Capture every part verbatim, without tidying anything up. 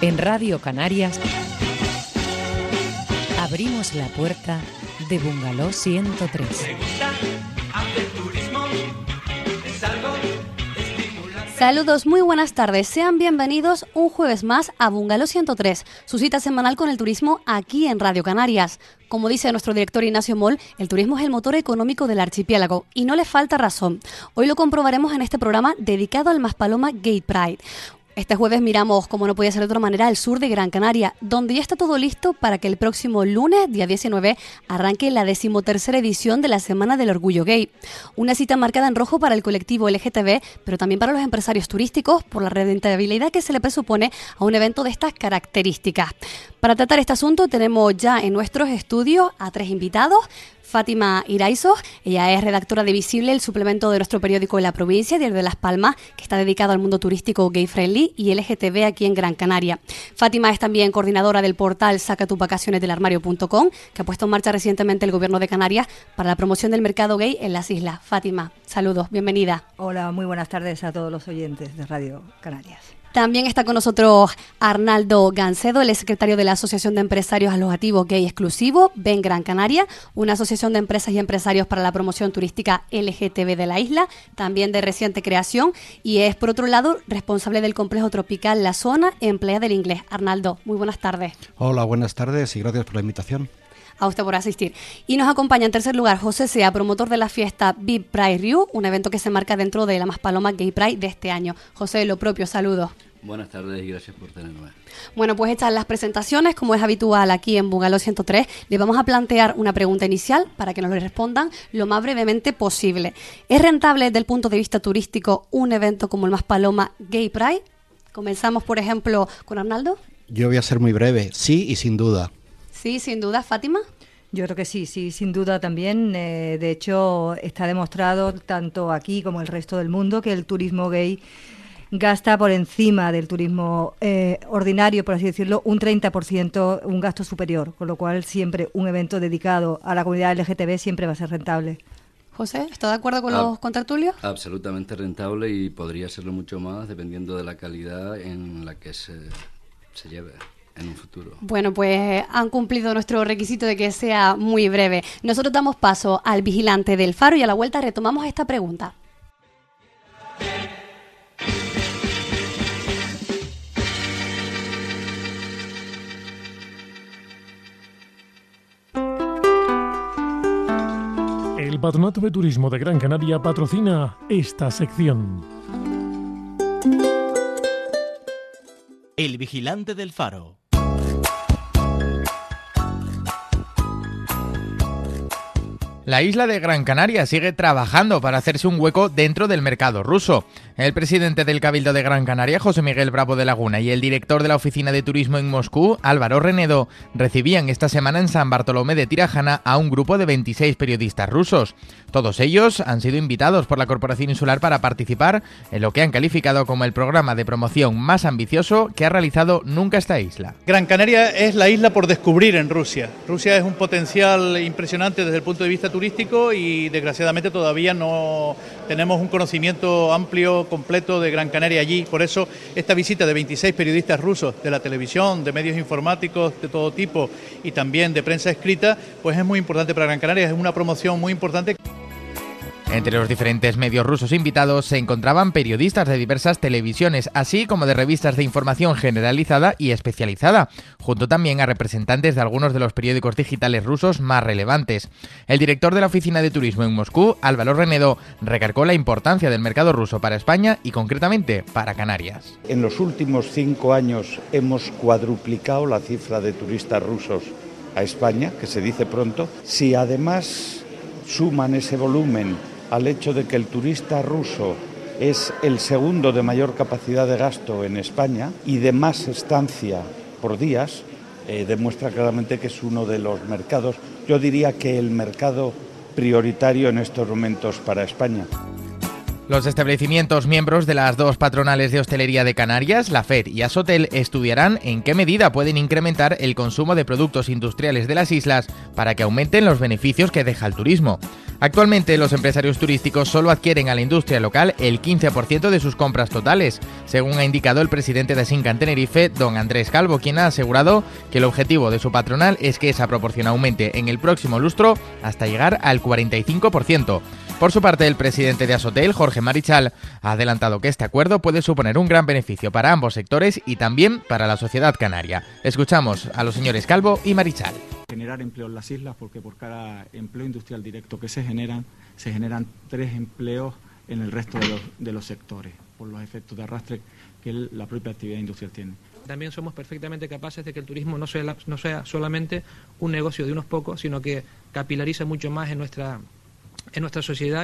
En Radio Canarias abrimos la puerta de Bungalow ciento tres. Saludos, muy buenas tardes. Sean bienvenidos un jueves más a Bungalow ciento tres, su cita semanal con el turismo aquí en Radio Canarias. Como dice nuestro director Ignacio Moll, el turismo es el motor económico del archipiélago y no le falta razón. Hoy lo comprobaremos en este programa dedicado al Maspalomas Gay Pride. Este jueves miramos, como no podía ser de otra manera, el sur de Gran Canaria, donde ya está todo listo para que el próximo lunes, día diecinueve, arranque la decimotercera edición de la Semana del Orgullo Gay. Una cita marcada en rojo para el colectivo L G T B, pero también para los empresarios turísticos, por la rentabilidad que se le presupone a un evento de estas características. Para tratar este asunto tenemos ya en nuestros estudios a tres invitados. Fátima Iraizo, ella es redactora de Visible, el suplemento de nuestro periódico de la provincia, Diario de Las Palmas, que está dedicado al mundo turístico gay friendly y L G T B aquí en Gran Canaria. Fátima es también coordinadora del portal saca tus vacaciones del armario punto com, que ha puesto en marcha recientemente el gobierno de Canarias para la promoción del mercado gay en las islas. Fátima, saludos, bienvenida. Hola, muy buenas tardes a todos los oyentes de Radio Canarias. También está con nosotros Arnaldo Gancedo, el secretario de la Asociación de Empresarios Alojativos Gay Exclusivo, Ven Gran Canaria, una asociación de empresas y empresarios para la promoción turística L G T B de la isla, también de reciente creación, y es, por otro lado, responsable del complejo tropical La Zona en Playa del Inglés. Arnaldo, muy buenas tardes. Hola, buenas tardes y gracias por la invitación. A usted por asistir. Y nos acompaña en tercer lugar José Sea, promotor de la fiesta Big Pride Riu, un evento que se marca dentro de la Maspalomas Gay Pride de este año. José, lo propio, saludos. Buenas tardes y gracias por tenerme. Bueno, pues hechas las presentaciones, como es habitual aquí en Bungalow ciento tres, le vamos a plantear una pregunta inicial para que nos lo respondan lo más brevemente posible. ¿Es rentable desde el punto de vista turístico un evento como el Maspalomas Gay Pride? Comenzamos, por ejemplo, con Arnaldo. Yo voy a ser muy breve, sí y sin duda. Sí, sin duda. ¿Fátima? Yo creo que sí, sí, sin duda también. Eh, de hecho, está demostrado tanto aquí como el resto del mundo que el turismo gay gasta por encima del turismo eh, ordinario, por así decirlo, un treinta por ciento, un gasto superior, con lo cual siempre un evento dedicado a la comunidad L G T B siempre va a ser rentable. José, ¿está de acuerdo con ah, los contertulios? Absolutamente rentable y podría serlo mucho más dependiendo de la calidad en la que se, se lleve en un futuro. Bueno, pues han cumplido nuestro requisito de que sea muy breve. Nosotros damos paso al vigilante del faro y a la vuelta retomamos esta pregunta. El Patronato de Turismo de Gran Canaria patrocina esta sección. El vigilante del faro. La isla de Gran Canaria sigue trabajando para hacerse un hueco dentro del mercado ruso. El presidente del Cabildo de Gran Canaria, José Miguel Bravo de Laguna, y el director de la Oficina de Turismo en Moscú, Álvaro Renedo, recibían esta semana en San Bartolomé de Tirajana a un grupo de veintiséis periodistas rusos. Todos ellos han sido invitados por la Corporación Insular para participar en lo que han calificado como el programa de promoción más ambicioso que ha realizado nunca esta isla. Gran Canaria es la isla por descubrir en Rusia. Rusia es un potencial impresionante desde el punto de vista turístico y desgraciadamente todavía no tenemos un conocimiento amplio, completo de Gran Canaria allí. Por eso esta visita de veintiséis periodistas rusos de la televisión, de medios informáticos de todo tipo y también de prensa escrita, pues es muy importante para Gran Canaria, es una promoción muy importante. Entre los diferentes medios rusos invitados se encontraban periodistas de diversas televisiones, así como de revistas de información generalizada y especializada, junto también a representantes de algunos de los periódicos digitales rusos más relevantes. El director de la Oficina de Turismo en Moscú, Álvaro Renedo, recargó la importancia del mercado ruso para España y concretamente para Canarias. En los últimos cinco años hemos cuadruplicado la cifra de turistas rusos a España, que se dice pronto. Si además suman ese volumen al hecho de que el turista ruso es el segundo de mayor capacidad de gasto en España y de más estancia por días, eh, demuestra claramente que es uno de los mercados, yo diría que el mercado prioritario en estos momentos para España. Los establecimientos miembros de las dos patronales de hostelería de Canarias, la F E D y Asotel, estudiarán en qué medida pueden incrementar el consumo de productos industriales de las islas para que aumenten los beneficios que deja el turismo. Actualmente los empresarios turísticos solo adquieren a la industria local el quince por ciento de sus compras totales, según ha indicado el presidente de Asincan Tenerife, don Andrés Calvo, quien ha asegurado que el objetivo de su patronal es que esa proporción aumente en el próximo lustro hasta llegar al cuarenta y cinco por ciento. Por su parte, el presidente de Asotel, Jorge Marichal, ha adelantado que este acuerdo puede suponer un gran beneficio para ambos sectores y también para la sociedad canaria. Escuchamos a los señores Calvo y Marichal. Generar empleo en las islas, porque por cada empleo industrial directo que se generan, se generan tres empleos en el resto de los, de los sectores, por los efectos de arrastre que el, la propia actividad industrial tiene. También somos perfectamente capaces de que el turismo no sea, no sea solamente un negocio de unos pocos, sino que capilariza mucho más en nuestra, en nuestra sociedad.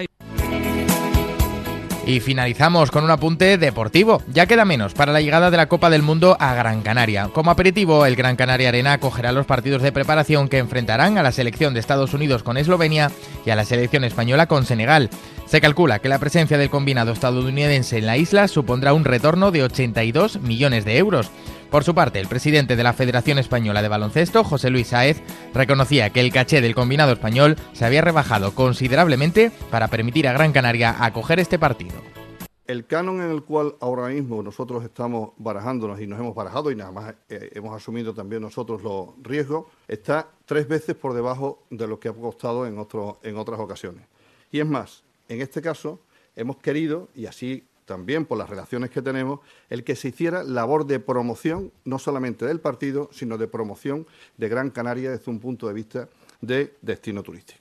Y finalizamos con un apunte deportivo. Ya queda menos para la llegada de la Copa del Mundo a Gran Canaria. Como aperitivo, el Gran Canaria Arena acogerá los partidos de preparación que enfrentarán a la selección de Estados Unidos con Eslovenia y a la selección española con Senegal. Se calcula que la presencia del combinado estadounidense en la isla supondrá un retorno de ochenta y dos millones de euros. Por su parte, el presidente de la Federación Española de Baloncesto, José Luis Sáez, reconocía que el caché del combinado español se había rebajado considerablemente para permitir a Gran Canaria acoger este partido. El canon en el cual ahora mismo nosotros estamos barajándonos y nos hemos barajado y nada más eh, hemos asumido también nosotros los riesgos, está tres veces por debajo de lo que ha costado en, otro, en otras ocasiones. Y es más, en este caso hemos querido, y así también por las relaciones que tenemos, el que se hiciera labor de promoción, no solamente del partido, sino de promoción de Gran Canaria desde un punto de vista de destino turístico.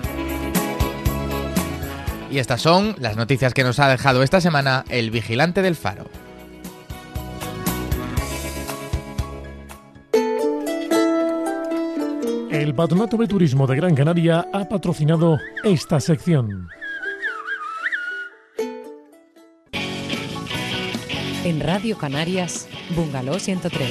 Y estas son las noticias que nos ha dejado esta semana el Vigilante del Faro. El Patronato de Turismo de Gran Canaria ha patrocinado esta sección. En Radio Canarias, Bungalow ciento tres.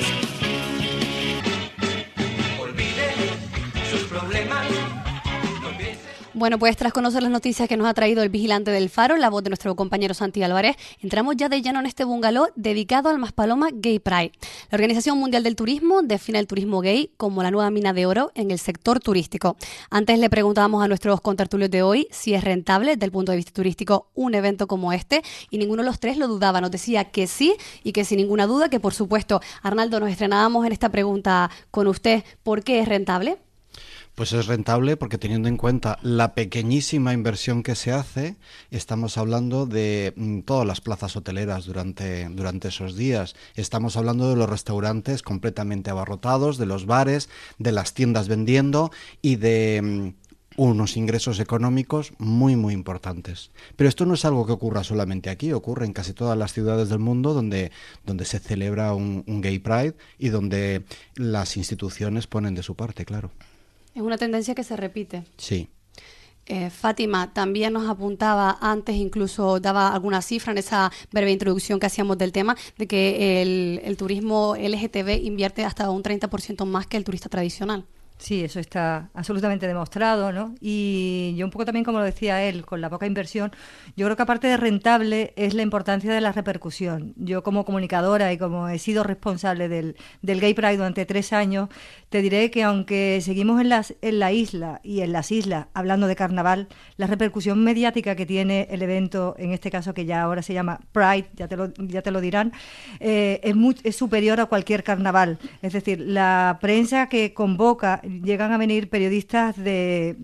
Bueno, pues tras conocer las noticias que nos ha traído el Vigilante del Faro, la voz de nuestro compañero Santi Álvarez, entramos ya de lleno en este bungalow dedicado al Maspalomas Gay Pride. La Organización Mundial del Turismo define el turismo gay como la nueva mina de oro en el sector turístico. Antes le preguntábamos a nuestros contertulios de hoy si es rentable desde el punto de vista turístico un evento como este, y ninguno de los tres lo dudaba. Nos decía que sí y que sin ninguna duda, que por supuesto. Arnaldo, nos estrenábamos en esta pregunta con usted. ¿Por qué es rentable? Pues es rentable porque, teniendo en cuenta la pequeñísima inversión que se hace, estamos hablando de mm, todas las plazas hoteleras durante, durante esos días. Estamos hablando de los restaurantes completamente abarrotados, de los bares, de las tiendas vendiendo y de mm, unos ingresos económicos muy, muy importantes. Pero esto no es algo que ocurra solamente aquí, ocurre en casi todas las ciudades del mundo donde, donde se celebra un, un Gay Pride y donde las instituciones ponen de su parte, claro. Es una tendencia que se repite. Sí. Eh, Fátima también nos apuntaba antes, incluso daba alguna cifra en esa breve introducción que hacíamos del tema, de que el, el turismo L G T B invierte hasta un treinta por ciento más que el turista tradicional. Sí, eso está absolutamente demostrado, ¿no? Y yo un poco también, como lo decía él, con la poca inversión, yo creo que aparte de rentable es la importancia de la repercusión. Yo como comunicadora y como he sido responsable del, del Gay Pride durante tres años, te diré que aunque seguimos en, las, en la isla y en las islas hablando de carnaval, la repercusión mediática que tiene el evento, en este caso que ya ahora se llama Pride, ya te lo, ya te lo dirán, eh, es, muy, es superior a cualquier carnaval. Es decir, la prensa que convoca, llegan a venir periodistas de,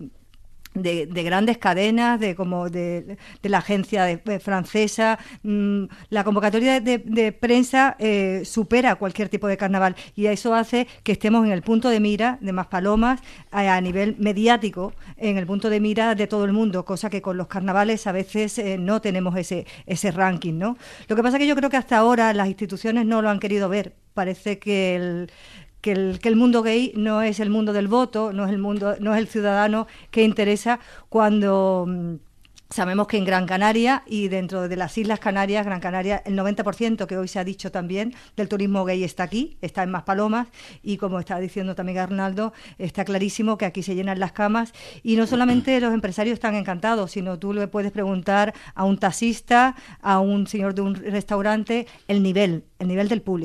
de, de grandes cadenas, de como de, de la agencia de, de francesa. Mm, la convocatoria de, de, de prensa eh, supera cualquier tipo de carnaval, y eso hace que estemos en el punto de mira de Maspalomas a, a nivel mediático, en el punto de mira de todo el mundo, cosa que con los carnavales a veces eh, no tenemos ese, ese ranking, ¿no? Lo que pasa es que yo creo que hasta ahora las instituciones no lo han querido ver. Parece que el Que el, que el mundo gay no es el mundo del voto, no es el mundo, no es el ciudadano que interesa, cuando mmm, sabemos que en Gran Canaria y dentro de las Islas Canarias, Gran Canaria, el noventa por ciento, que hoy se ha dicho también, del turismo gay está aquí, está en Maspalomas, y como está diciendo también Arnaldo, está clarísimo que aquí se llenan las camas, y no solamente los empresarios están encantados, sino tú le puedes preguntar a un taxista, a un señor de un restaurante, el nivel, el nivel del público.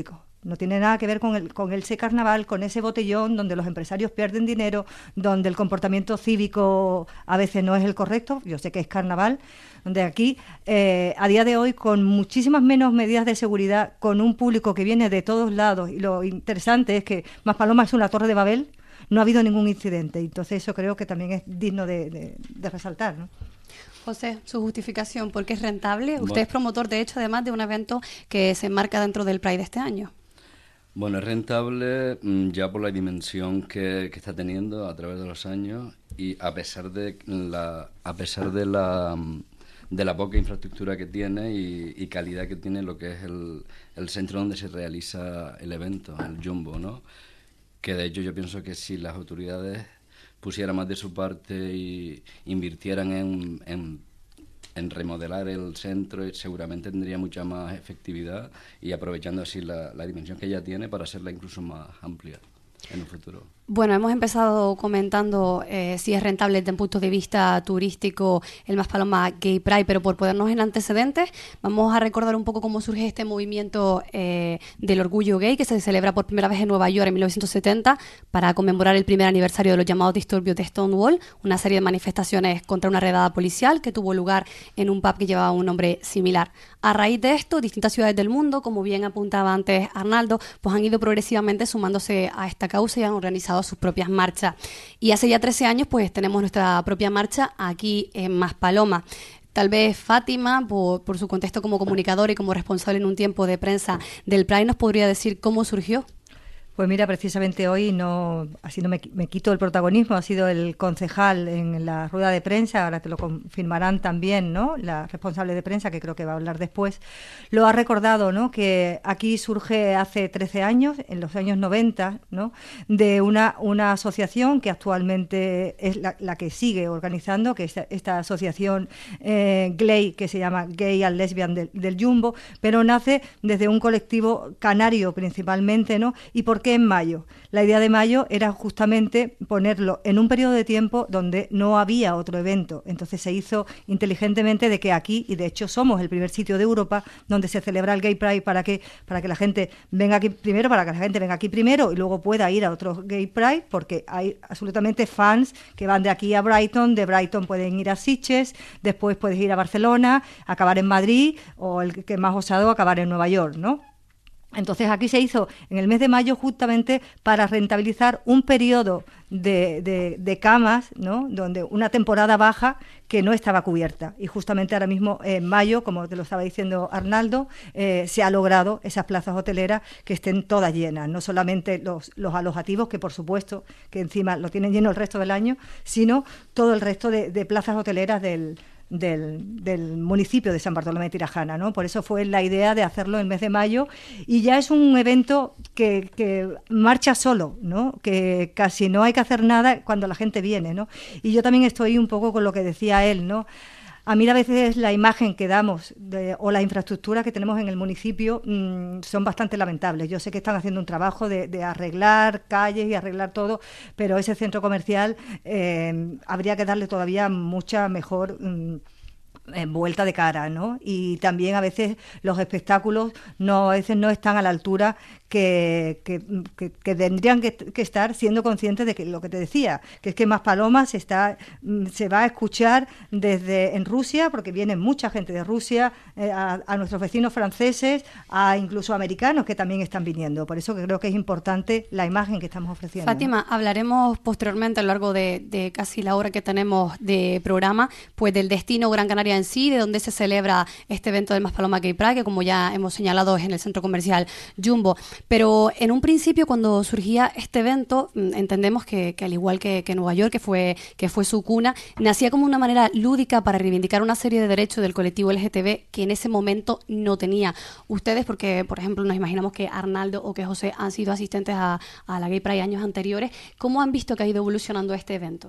No tiene nada que ver con el con ese carnaval, con ese botellón donde los empresarios pierden dinero, donde el comportamiento cívico a veces no es el correcto. Yo sé que es carnaval, donde aquí, eh, a día de hoy, con muchísimas menos medidas de seguridad, con un público que viene de todos lados, y lo interesante es que Maspalomas es una torre de Babel, no ha habido ningún incidente. Entonces eso creo que también es digno de, de, de resaltar, ¿no? José, su justificación, ¿por qué es rentable? Usted Bueno. es promotor, de hecho, además de un evento que se enmarca dentro del Pride de este año. Bueno, es rentable mm, ya por la dimensión que, que está teniendo a través de los años y a pesar de la a pesar de la mm, de la poca infraestructura que tiene y, y calidad que tiene lo que es el, el centro donde se realiza el evento, el Jumbo, ¿no? Que de hecho yo pienso que si las autoridades pusieran más de su parte y invirtieran en, en en remodelar el centro, seguramente tendría mucha más efectividad y aprovechando así la, la dimensión que ya tiene para hacerla incluso más amplia en el futuro. Bueno, hemos empezado comentando eh, si es rentable desde un punto de vista turístico el Maspalomas Gay Pride, pero por ponernos en antecedentes, vamos a recordar un poco cómo surge este movimiento eh, del orgullo gay que se celebra por primera vez en Nueva York en mil novecientos setenta para conmemorar el primer aniversario de los llamados disturbios de Stonewall, una serie de manifestaciones contra una redada policial que tuvo lugar en un pub que llevaba un nombre similar. A raíz de esto, distintas ciudades del mundo, como bien apuntaba antes Arnaldo, pues han ido progresivamente sumándose a esta causa y han organizado sus propias marchas. Y hace ya trece años pues tenemos nuestra propia marcha aquí en Maspalomas. Tal vez Fátima, por, por su contexto como comunicadora y como responsable en un tiempo de prensa del Pride, nos podría decir cómo surgió. Pues mira, precisamente hoy no, así no me, me quito el protagonismo, ha sido el concejal en la rueda de prensa, ahora te lo confirmarán también, ¿no? La responsable de prensa, que creo que va a hablar después, lo ha recordado, ¿no? Que aquí surge hace trece años, en los años noventa, ¿no? De una, una asociación que actualmente es la, la que sigue organizando, que es esta, esta asociación eh, G L E I, que se llama Gay and Lesbian del, del Jumbo, pero nace desde un colectivo canario principalmente, ¿no? Y por que en mayo. La idea de mayo era justamente ponerlo en un periodo de tiempo donde no había otro evento. Entonces se hizo inteligentemente de que aquí, y de hecho somos el primer sitio de Europa donde se celebra el Gay Pride para que, para que la gente venga aquí primero, para que la gente venga aquí primero y luego pueda ir a otro Gay Pride, porque hay absolutamente fans que van de aquí a Brighton, de Brighton pueden ir a Sitges, después puedes ir a Barcelona, acabar en Madrid, o el que más osado, acabar en Nueva York, ¿no? Entonces aquí se hizo en el mes de mayo justamente para rentabilizar un periodo de, de, de camas, ¿no? Donde una temporada baja que no estaba cubierta. Y justamente ahora mismo en mayo, como te lo estaba diciendo Arnaldo, eh, se ha logrado esas plazas hoteleras que estén todas llenas, no solamente los, los alojativos, que por supuesto que encima lo tienen lleno el resto del año, sino todo el resto de, de plazas hoteleras del Del, del municipio de San Bartolomé de Tirajana, ¿no? Por eso fue la idea de hacerlo en el mes de mayo y ya es un evento que, que marcha solo, ¿no? Que casi no hay que hacer nada cuando la gente viene, ¿no? Y yo también estoy un poco con lo que decía él, ¿no? A mí a veces la imagen que damos de, o la infraestructura que tenemos en el municipio mmm, son bastante lamentables. Yo sé que están haciendo un trabajo de, de arreglar calles y arreglar todo, pero ese centro comercial eh, habría que darle todavía mucha mejor mmm, eh, vuelta de cara, ¿no? Y también a veces los espectáculos no a veces no están a la altura que, que, que, que tendrían que, que estar, siendo conscientes de que lo que te decía, que es que Maspalomas se está se va a escuchar desde en Rusia, porque viene mucha gente de Rusia, eh, a, a nuestros vecinos franceses, a incluso americanos que también están viniendo. Por eso que creo que es importante la imagen que estamos ofreciendo. Fátima, ¿no? Hablaremos posteriormente a lo largo de, de casi la hora que tenemos de programa, pues del destino Gran Canaria en sí, de donde se celebra este evento del Maspalomas Gay Pride, que como ya hemos señalado es en el centro comercial Jumbo. Pero en un principio, cuando surgía este evento, entendemos que, que al igual que, que Nueva York, que fue, que fue su cuna, nacía como una manera lúdica para reivindicar una serie de derechos del colectivo L G T B que en ese momento no tenía. Ustedes, porque por ejemplo nos imaginamos que Arnaldo o que José han sido asistentes a, a la Gay Pride años anteriores, ¿cómo han visto que ha ido evolucionando este evento?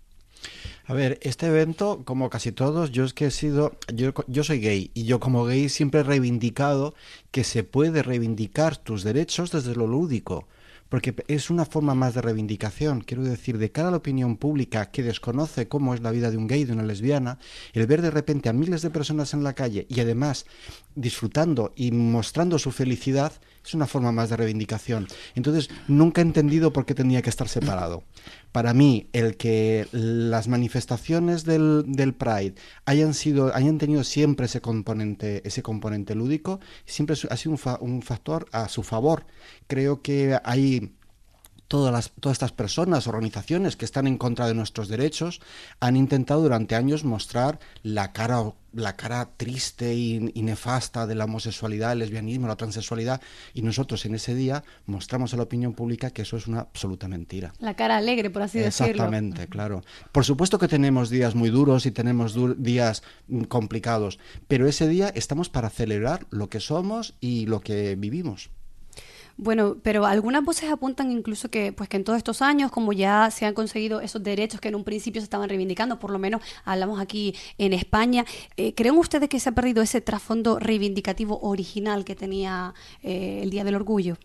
A ver, este evento, como casi todos, yo es que he sido, yo, yo soy gay y yo como gay siempre he reivindicado que se puede reivindicar tus derechos desde lo lúdico, porque es una forma más de reivindicación, quiero decir, de cara a la opinión pública que desconoce cómo es la vida de un gay, de una lesbiana, el ver de repente a miles de personas en la calle y además disfrutando y mostrando su felicidad es una forma más de reivindicación. Entonces, nunca he entendido por qué tenía que estar separado. Para mí, el que las manifestaciones del, del Pride hayan sido, hayan tenido siempre ese componente, ese componente lúdico, siempre ha sido un, fa, un factor a su favor. Creo que hay Todas, las, todas estas personas, organizaciones que están en contra de nuestros derechos, han intentado durante años mostrar la cara, la cara triste y, y nefasta de la homosexualidad, el lesbianismo, la transexualidad, y nosotros en ese día mostramos a la opinión pública que eso es una absoluta mentira. La cara alegre, por así decirlo. Exactamente, claro. Por supuesto que tenemos días muy duros y tenemos du- días mm, complicados, pero ese día estamos para celebrar lo que somos y lo que vivimos. Bueno, pero algunas voces apuntan incluso que, pues, que en todos estos años, como ya se han conseguido esos derechos que en un principio se estaban reivindicando, por lo menos hablamos aquí en España, eh, ¿creen ustedes que se ha perdido ese trasfondo reivindicativo original que tenía eh, el Día del Orgullo?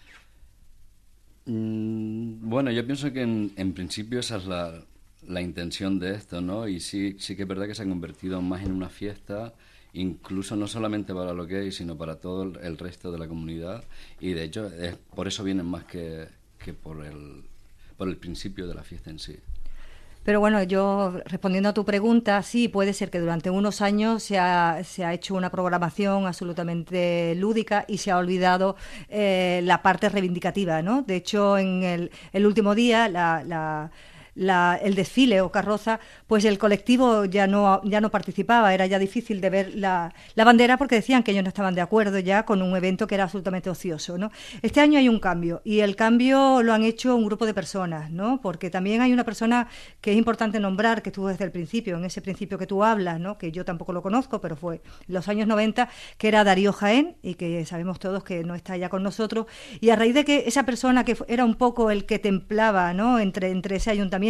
Mm, bueno, yo pienso que en, en principio esa es la, la intención de esto, ¿no? Y sí, sí que es verdad que se ha convertido más en una fiesta, incluso no solamente para los gays, sino para todo el, el resto de la comunidad, y de hecho es, por eso vienen más que, que por, el, por el principio de la fiesta en sí. Pero bueno, yo respondiendo a tu pregunta, sí, puede ser que durante unos años se ha, se ha hecho una programación absolutamente lúdica y se ha olvidado eh, la parte reivindicativa, ¿no? De hecho, en el, el último día, la... la La, el desfile o carroza, pues el colectivo ya no ya no participaba, era ya difícil de ver la, la bandera porque decían que ellos no estaban de acuerdo ya con un evento que era absolutamente ocioso, ¿no? Este año hay un cambio y el cambio lo han hecho un grupo de personas, ¿no? Porque también hay una persona que es importante nombrar, que estuvo desde el principio, en ese principio que tú hablas, ¿no? Que yo tampoco lo conozco, pero fue en los años noventa, que era Darío Jaén y que sabemos todos que no está ya con nosotros, y a raíz de que esa persona que era un poco el que templaba, ¿no? entre, entre ese ayuntamiento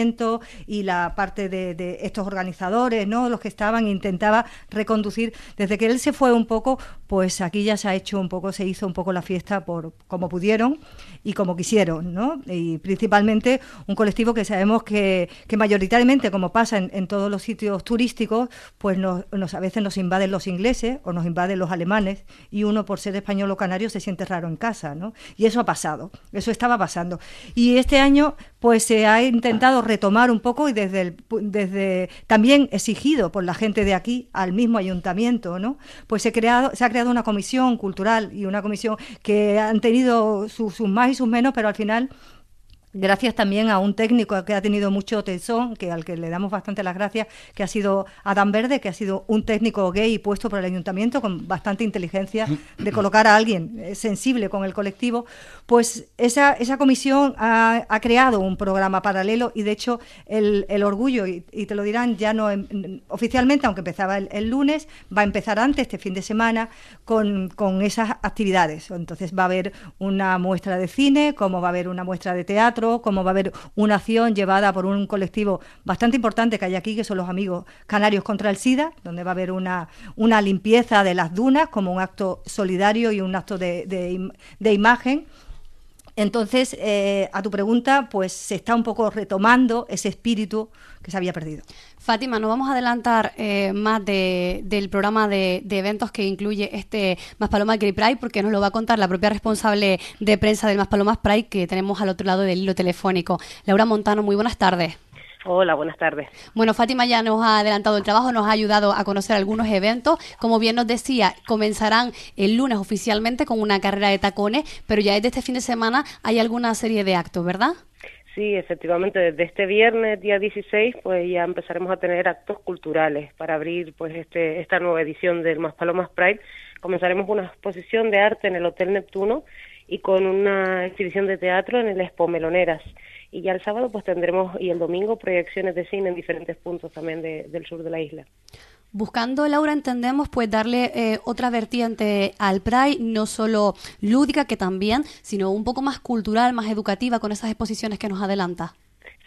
y la parte de, de estos organizadores, ¿no? Los que estaban, intentaba reconducir. Desde que él se fue un poco, pues aquí ya se ha hecho un poco, se hizo un poco la fiesta por como pudieron y como quisieron, ¿no? Y principalmente un colectivo que sabemos que, que mayoritariamente, como pasa en, en todos los sitios turísticos, pues nos, nos, a veces nos invaden los ingleses o nos invaden los alemanes, y uno, por ser español o canario, se siente raro en casa, ¿no? Y eso ha pasado, eso estaba pasando. Y este año, pues se ha intentado retomar un poco, y desde el, desde también exigido por la gente de aquí al mismo ayuntamiento, ¿no? Pues se ha creado, se ha creado una comisión cultural y una comisión que han tenido sus, sus más y sus menos, pero al final, gracias también a un técnico que ha tenido mucho tesón, que al que le damos bastante las gracias, que ha sido Adán Verde, que ha sido un técnico gay puesto por el ayuntamiento con bastante inteligencia de colocar a alguien eh, sensible con el colectivo, pues esa, esa comisión ha, ha creado un programa paralelo, y de hecho el, el orgullo, y, y te lo dirán ya no en, oficialmente, aunque empezaba el, el lunes, va a empezar antes, este fin de semana, con, con esas actividades. Entonces va a haber una muestra de cine, como va a haber una muestra de teatro, como va a haber una acción llevada por un colectivo bastante importante que hay aquí, que son los Amigos Canarios contra el SIDA, donde va a haber una, una limpieza de las dunas como un acto solidario y un acto de, de, de imagen. Entonces, eh, a tu pregunta, pues se está un poco retomando ese espíritu que se había perdido. Fátima, nos vamos a adelantar eh, más de, del programa de, de eventos que incluye este Maspalomas Gay Pride, porque nos lo va a contar la propia responsable de prensa del Maspalomas Pride, que tenemos al otro lado del hilo telefónico. Laura Montano, muy buenas tardes. Hola, buenas tardes. Bueno, Fátima ya nos ha adelantado el trabajo, nos ha ayudado a conocer algunos eventos. Como bien nos decía, comenzarán el lunes oficialmente con una carrera de tacones, pero ya desde este fin de semana hay alguna serie de actos, ¿verdad? Sí, efectivamente, desde este viernes, día dieciséis, pues ya empezaremos a tener actos culturales para abrir pues este esta nueva edición del Maspalomas Pride. Comenzaremos una exposición de arte en el Hotel Neptuno y con una exhibición de teatro en el Expo Meloneras. Y ya el sábado pues tendremos, y el domingo, proyecciones de cine en diferentes puntos también de, del sur de la isla. Buscando, Laura, entendemos pues darle eh, otra vertiente al Pride, no solo lúdica, que también, sino un poco más cultural, más educativa, con esas exposiciones que nos adelanta.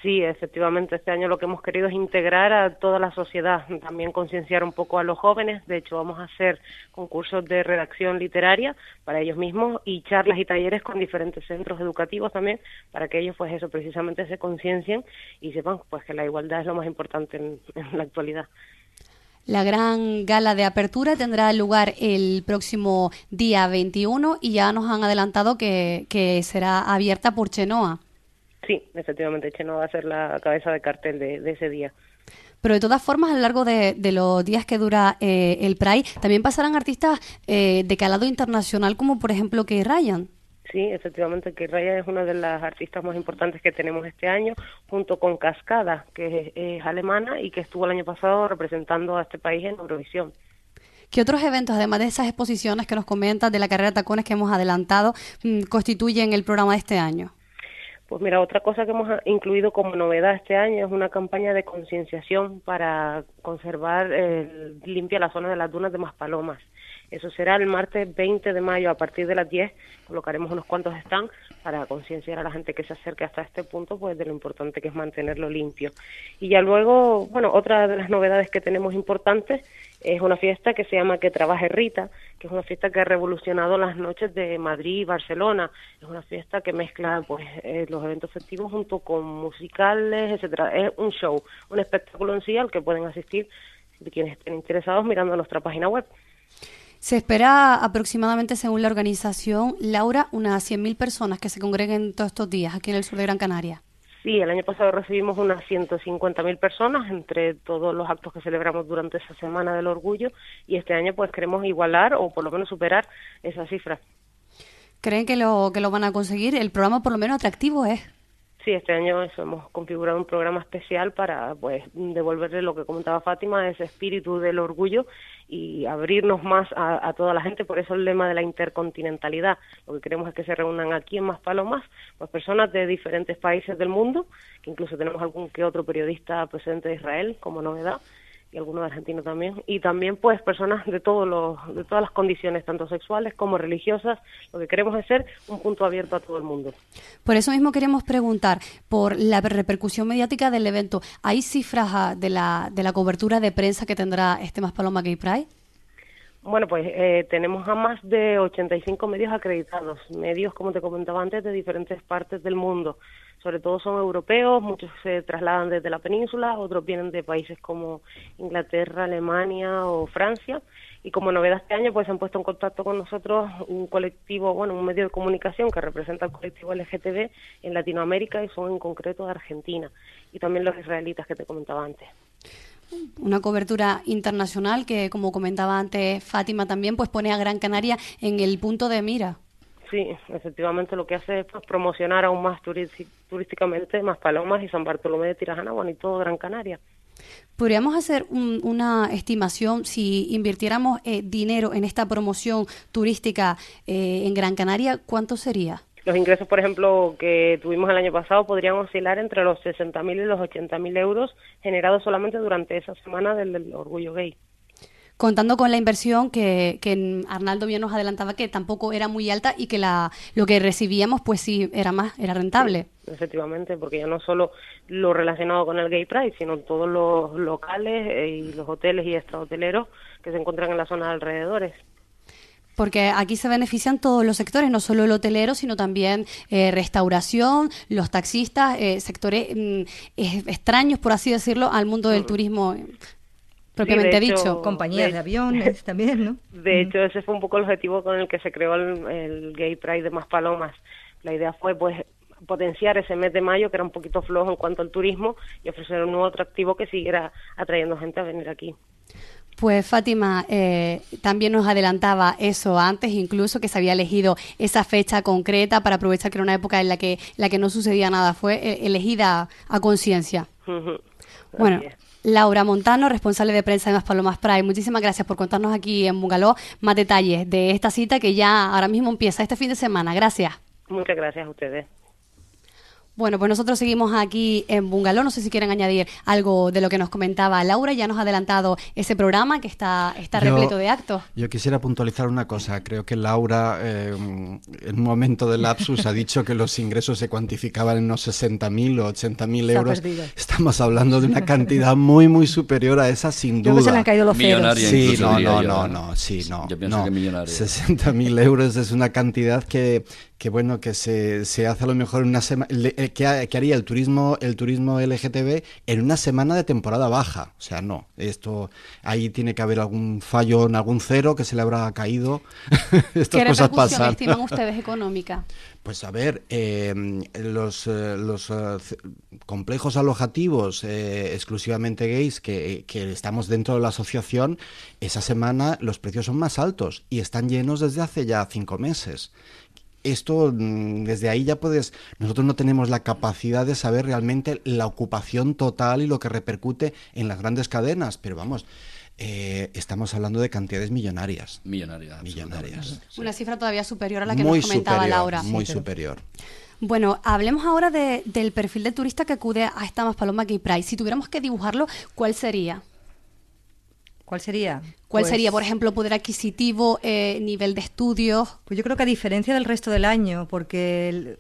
Sí, efectivamente, este año lo que hemos querido es integrar a toda la sociedad, también concienciar un poco a los jóvenes. De hecho, vamos a hacer concursos de redacción literaria para ellos mismos y charlas y talleres con diferentes centros educativos también, para que ellos, pues eso, precisamente se conciencien y sepan pues que la igualdad es lo más importante en, en la actualidad. La gran gala de apertura tendrá lugar el próximo día veintiuno y ya nos han adelantado que, que será abierta por Chenoa. Sí, efectivamente, Chenoa va a ser la cabeza de cartel de, de ese día. Pero de todas formas, a lo largo de, de los días que dura eh, el Pride, también pasarán artistas eh, de calado internacional, como por ejemplo Kay Ryan. Sí, efectivamente, Kay Ryan es una de las artistas más importantes que tenemos este año, junto con Cascada, que es, es alemana y que estuvo el año pasado representando a este país en Eurovisión. ¿Qué otros eventos, además de esas exposiciones que nos comentas de la carrera de tacones que hemos adelantado, mmm, constituyen el programa de este año? Pues mira, otra cosa que hemos incluido como novedad este año es una campaña de concienciación para conservar eh, limpia la zona de las dunas de Maspalomas. Eso será el martes veinte de mayo a partir de las diez. Colocaremos unos cuantos stands para concienciar a la gente que se acerque hasta este punto pues de lo importante que es mantenerlo limpio. Y ya luego, bueno, otra de las novedades que tenemos importantes es una fiesta que se llama Que Trabaje Rita, que es una fiesta que ha revolucionado las noches de Madrid y Barcelona. Es una fiesta que mezcla pues eh, los eventos festivos junto con musicales, etcétera. Es un show, un espectáculo en sí al que pueden asistir quienes estén interesados mirando nuestra página web. Se espera aproximadamente, según la organización, Laura, unas cien mil personas que se congreguen todos estos días aquí en el sur de Gran Canaria. Sí, el año pasado recibimos unas ciento cincuenta mil personas entre todos los actos que celebramos durante esa Semana del Orgullo y este año pues queremos igualar o por lo menos superar esa cifra. ¿Creen que lo, que lo van a conseguir? El programa por lo menos atractivo es. Sí, este año eso, hemos configurado un programa especial para pues devolverle lo que comentaba Fátima, ese espíritu del orgullo y abrirnos más a, a toda la gente. Por eso el lema de la intercontinentalidad. Lo que queremos es que se reúnan aquí en Maspalomas pues personas de diferentes países del mundo, que incluso tenemos algún que otro periodista procedente de Israel como novedad, y algunos de Argentina también, y también pues personas de todos los, de todas las condiciones, tanto sexuales como religiosas. Lo que queremos es ser un punto abierto a todo el mundo. Por eso mismo queremos preguntar por la repercusión mediática del evento. ¿Hay cifras de la, de la cobertura de prensa que tendrá este Maspalomas Gay Pride? Bueno, pues eh, tenemos a más de ochenta y cinco medios acreditados, medios, como te comentaba antes, de diferentes partes del mundo. Sobre todo son europeos, muchos se trasladan desde la península, otros vienen de países como Inglaterra, Alemania o Francia. Y como novedad este año, pues se han puesto en contacto con nosotros un colectivo, bueno, un medio de comunicación que representa al colectivo L G T B en Latinoamérica y son en concreto de Argentina. Y también los israelitas que te comentaba antes. Una cobertura internacional que, como comentaba antes Fátima también, pues pone a Gran Canaria en el punto de mira. Sí, efectivamente lo que hace es pues, promocionar aún más turísticamente Maspalomas y San Bartolomé de Tirajana, bueno, y todo Gran Canaria. ¿Podríamos hacer un, una estimación si invirtiéramos eh, dinero en esta promoción turística eh, en Gran Canaria? ¿Cuánto sería? Los ingresos, por ejemplo, que tuvimos el año pasado podrían oscilar entre los sesenta mil y los ochenta mil euros generados solamente durante esa semana del, del Orgullo Gay. Contando con la inversión que, que Arnaldo bien nos adelantaba que tampoco era muy alta y que la lo que recibíamos pues sí era más, era rentable. Sí, efectivamente, porque ya no solo lo relacionado con el Gay Pride, sino todos los locales y los hoteles y extrahoteleros que se encuentran en la zona de alrededores. Porque aquí se benefician todos los sectores, no solo el hotelero, sino también eh, restauración, los taxistas, eh, sectores mm, eh, extraños, por así decirlo, al mundo del turismo propiamente sí, de hecho, dicho. Compañías de, de aviones también, ¿no? De hecho, ese fue un poco el objetivo con el que se creó el, el Gay Pride de Maspalomas. La idea fue, pues, potenciar ese mes de mayo, que era un poquito flojo en cuanto al turismo, y ofrecer un nuevo atractivo que siguiera atrayendo gente a venir aquí. Pues Fátima eh, también nos adelantaba eso antes, incluso que se había elegido esa fecha concreta para aprovechar que era una época en la que la que no sucedía nada, fue eh, elegida a conciencia. Uh-huh. Bueno, Laura Montano, responsable de prensa de Maspalomas Pride, muchísimas gracias por contarnos aquí en Bungalow más detalles de esta cita que ya ahora mismo empieza este fin de semana. Gracias. Muchas gracias a ustedes. Bueno, pues nosotros seguimos aquí en Bungalow. No sé si quieren añadir algo de lo que nos comentaba Laura. Ya nos ha adelantado ese programa que está, está Yo- repleto de actos. Yo quisiera puntualizar una cosa. Creo que Laura, eh, en un momento de lapsus, ha dicho que los ingresos se cuantificaban en unos sesenta mil o ochenta mil Se ha euros. perdido. Estamos hablando de una cantidad muy, muy superior a esa, sin Creo duda. que se le han caído los ceros. Millonaria Sí, incluso, no, diría no, yo, no, ¿eh? no, sí, no. Yo pienso no. que millonaria. sesenta mil euros es una cantidad que, que bueno, que se, se hace a lo mejor en una semana, que, ha- que haría el turismo, el turismo L G T B en una semana de temporada baja. O sea, no, esto, ahí tiene que haber algún fallo en algún cero que se le habrá caído. Estas ¿Qué cosas repercusión pasan. estiman ustedes económica? Pues a ver, eh, los, eh, los eh, c- complejos alojativos eh, exclusivamente gays que, que estamos dentro de la asociación, esa semana los precios son más altos y están llenos desde hace ya cinco meses. Esto, mm, desde ahí ya puedes, nosotros no tenemos la capacidad de saber realmente la ocupación total y lo que repercute en las grandes cadenas, pero vamos, eh, estamos hablando de cantidades millonarias. Millonaria. Millonarias. Una cifra todavía superior a la que Muy nos comentaba superior, Laura. muy superior. Bueno, hablemos ahora de- del perfil del turista que acude a esta Maspaloma Gay Pride. Si tuviéramos que dibujarlo, ¿cuál sería? ¿Cuál sería? ¿Cuál Pues- sería, por ejemplo, poder adquisitivo, eh, nivel de estudios? Pues yo creo que a diferencia del resto del año, porque el-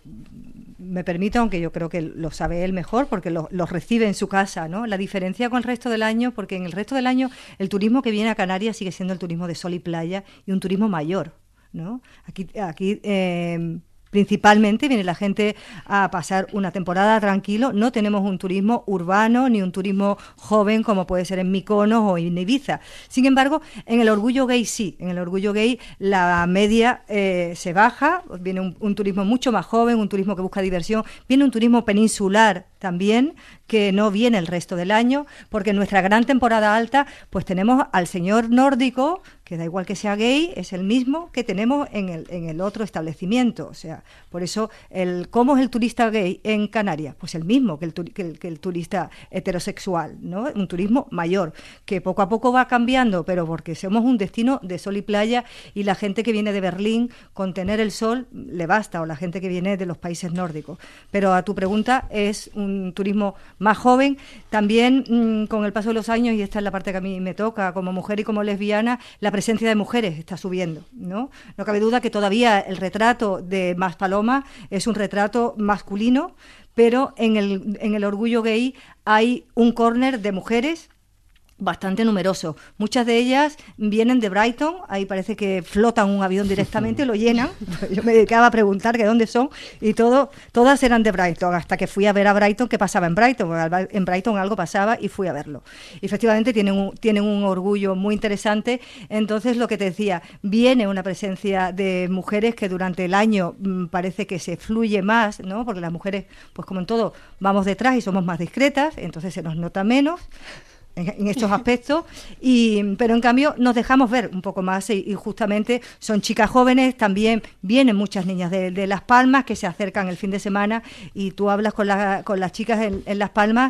me permito, aunque yo creo que lo sabe él mejor, porque lo- los recibe en su casa, ¿no? La diferencia con el resto del año, porque en el resto del año el turismo que viene a Canarias sigue siendo el turismo de sol y playa y un turismo mayor, ¿no? Aquí, aquí eh, principalmente viene la gente a pasar una temporada tranquilo. No tenemos un turismo urbano ni un turismo joven como puede ser en Mykonos o en Ibiza. Sin embargo, en el Orgullo Gay sí. En el Orgullo Gay la media eh, se baja. Viene un, un turismo mucho más joven, un turismo que busca diversión. Viene un turismo peninsular también, que no viene el resto del año, porque en nuestra gran temporada alta, pues tenemos al señor nórdico, que da igual que sea gay, es el mismo que tenemos en el, en el otro establecimiento. O sea, por eso, el ¿cómo es el turista gay en Canarias? Pues el mismo que el, turi- que el, que el turista heterosexual, ¿no? Un turismo mayor, que poco a poco va cambiando, pero porque somos un destino de sol y playa, y la gente que viene de Berlín, con tener el sol, le basta, o la gente que viene de los países nórdicos. Pero a tu pregunta, es un turismo más joven. También, mmm, con el paso de los años, y esta es la parte que a mí me toca, como mujer y como lesbiana, la presencia de mujeres está subiendo, ¿no? No cabe duda que todavía el retrato de Maspaloma es un retrato masculino, pero en el, en el Orgullo Gay hay un córner de mujeres bastante numeroso. Muchas de ellas vienen de Brighton, ahí parece que flotan un avión directamente y lo llenan. Yo me dedicaba a preguntar que dónde son, y todo, todas eran de Brighton, hasta que fui a ver a Brighton qué pasaba en Brighton, porque en Brighton algo pasaba y fui a verlo. Y efectivamente tienen un, tienen un orgullo muy interesante. Entonces, lo que te decía, viene una presencia de mujeres que durante el año mmm, parece que se fluye más, ¿no? Porque las mujeres, pues como en todo, vamos detrás y somos más discretas, entonces se nos nota menos en, en estos aspectos, y, pero en cambio nos dejamos ver un poco más, y, y justamente son chicas jóvenes. También vienen muchas niñas de, de Las Palmas que se acercan el fin de semana, y tú hablas con, la, con las chicas en, en Las Palmas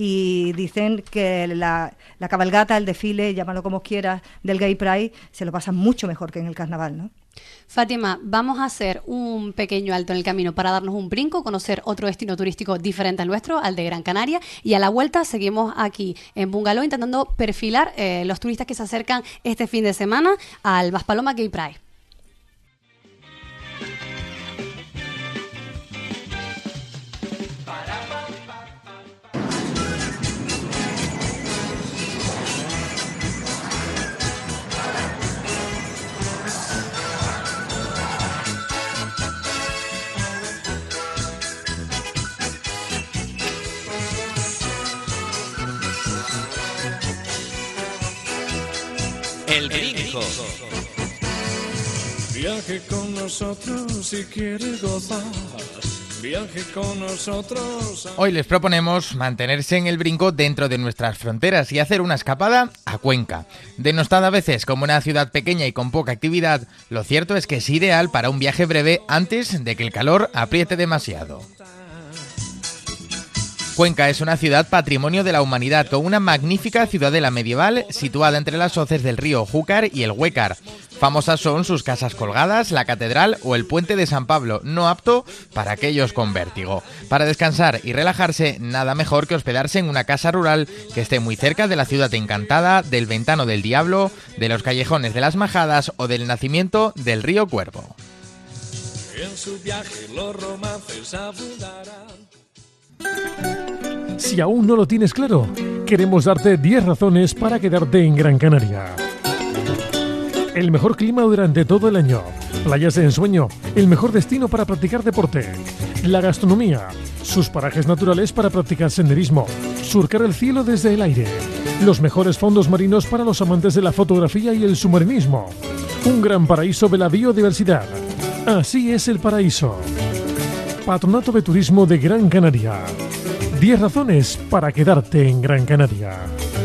y dicen que la, la cabalgata, el desfile, llámalo como quieras, del Gay Pride, se lo pasan mucho mejor que en el carnaval, ¿no? Fátima, vamos a hacer un pequeño alto en el camino para darnos un brinco, conocer otro destino turístico diferente al nuestro, al de Gran Canaria, y a la vuelta seguimos aquí en Bungalow intentando perfilar eh, los turistas que se acercan este fin de semana al Maspaloma Gay Pride. El Brinco. Viaje con nosotros si quiere gozar. Viaje con nosotros. Hoy les proponemos mantenerse en el brinco dentro de nuestras fronteras y hacer una escapada a Cuenca. Denostada a veces como una ciudad pequeña y con poca actividad, lo cierto es que es ideal para un viaje breve antes de que el calor apriete demasiado. Cuenca es una ciudad patrimonio de la humanidad, con una magnífica ciudadela medieval situada entre las hoces del río Júcar y el Huécar. Famosas son sus casas colgadas, la catedral o el puente de San Pablo, no apto para aquellos con vértigo. Para descansar y relajarse, nada mejor que hospedarse en una casa rural que esté muy cerca de la ciudad encantada, del Ventano del Diablo, de los callejones de las Majadas o del nacimiento del río Cuervo. En su viaje los romances abundarán. Si aún no lo tienes claro, queremos darte diez razones para quedarte en Gran Canaria. El mejor clima durante todo el año, playas de ensueño, el mejor destino para practicar deporte, la gastronomía, sus parajes naturales para practicar senderismo, surcar el cielo desde el aire, los mejores fondos marinos para los amantes de la fotografía y el submarinismo, un gran paraíso de la biodiversidad. Así es el paraíso. Patronato de Turismo de Gran Canaria. diez razones para quedarte en Gran Canaria.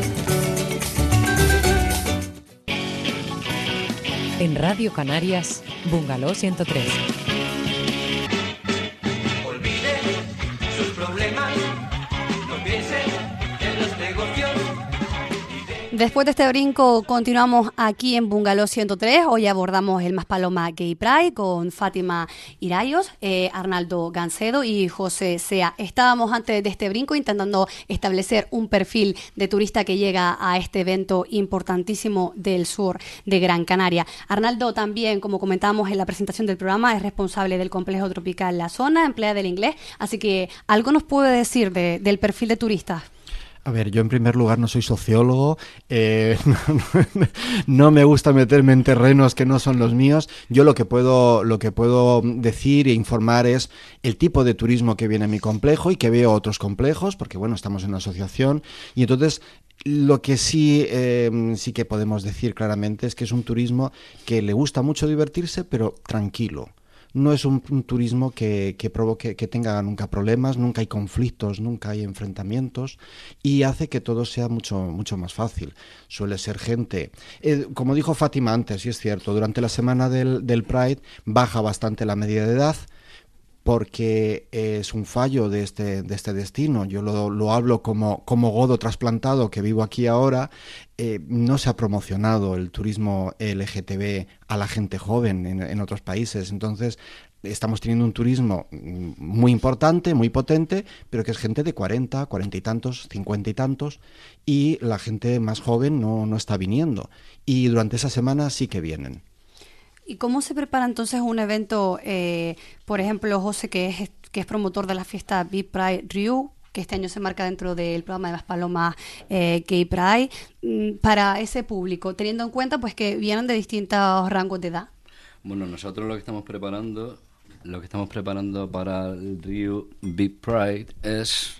En Radio Canarias, Bungalow ciento tres. Olvide sus problemas, no piense en los negocios. Después de este brinco, continuamos aquí en Bungalow ciento tres. Hoy abordamos el Maspaloma Gay Pride con Fátima Irayos, eh, Arnaldo Gancedo y José Sea. Estábamos antes de este brinco intentando establecer un perfil de turista que llega a este evento importantísimo del sur de Gran Canaria. Arnaldo también, como comentábamos en la presentación del programa, es responsable del complejo tropical La Zona, emplea del inglés. Así que, ¿algo nos puede decir de, del perfil de turistas? A ver, yo en primer lugar no soy sociólogo, eh, no, no, no me gusta meterme en terrenos que no son los míos. Yo lo que puedo lo que puedo decir e informar es el tipo de turismo que viene a mi complejo y que veo otros complejos, porque bueno, estamos en una asociación y entonces lo que sí eh, sí que podemos decir claramente es que es un turismo que le gusta mucho divertirse, pero tranquilo. No es un, un turismo que, que provoque, que tenga nunca problemas, nunca hay conflictos, nunca hay enfrentamientos y hace que todo sea mucho, mucho más fácil. Suele ser gente, eh, como dijo Fátima antes, y es cierto, durante la semana del, del Pride baja bastante la media de edad, porque es un fallo de este, de este destino. Yo lo, lo hablo como, como godo trasplantado que vivo aquí ahora. Eh, no se ha promocionado el turismo L G T B a la gente joven en, en otros países. Entonces, estamos teniendo un turismo muy importante, muy potente, pero que es gente de cuarenta, cuarenta y tantos, cincuenta y tantos, y la gente más joven no, no está viniendo. Y durante esa semana sí que vienen. ¿Y cómo se prepara entonces un evento, eh, por ejemplo, José, que es, que es promotor de la fiesta Gay Pride Rio, que este año se marca dentro del programa de Maspaloma eh, Gay Pride, para ese público, teniendo en cuenta pues que vienen de distintos rangos de edad? Bueno, nosotros lo que estamos preparando, lo que estamos preparando para el Rio Big Pride es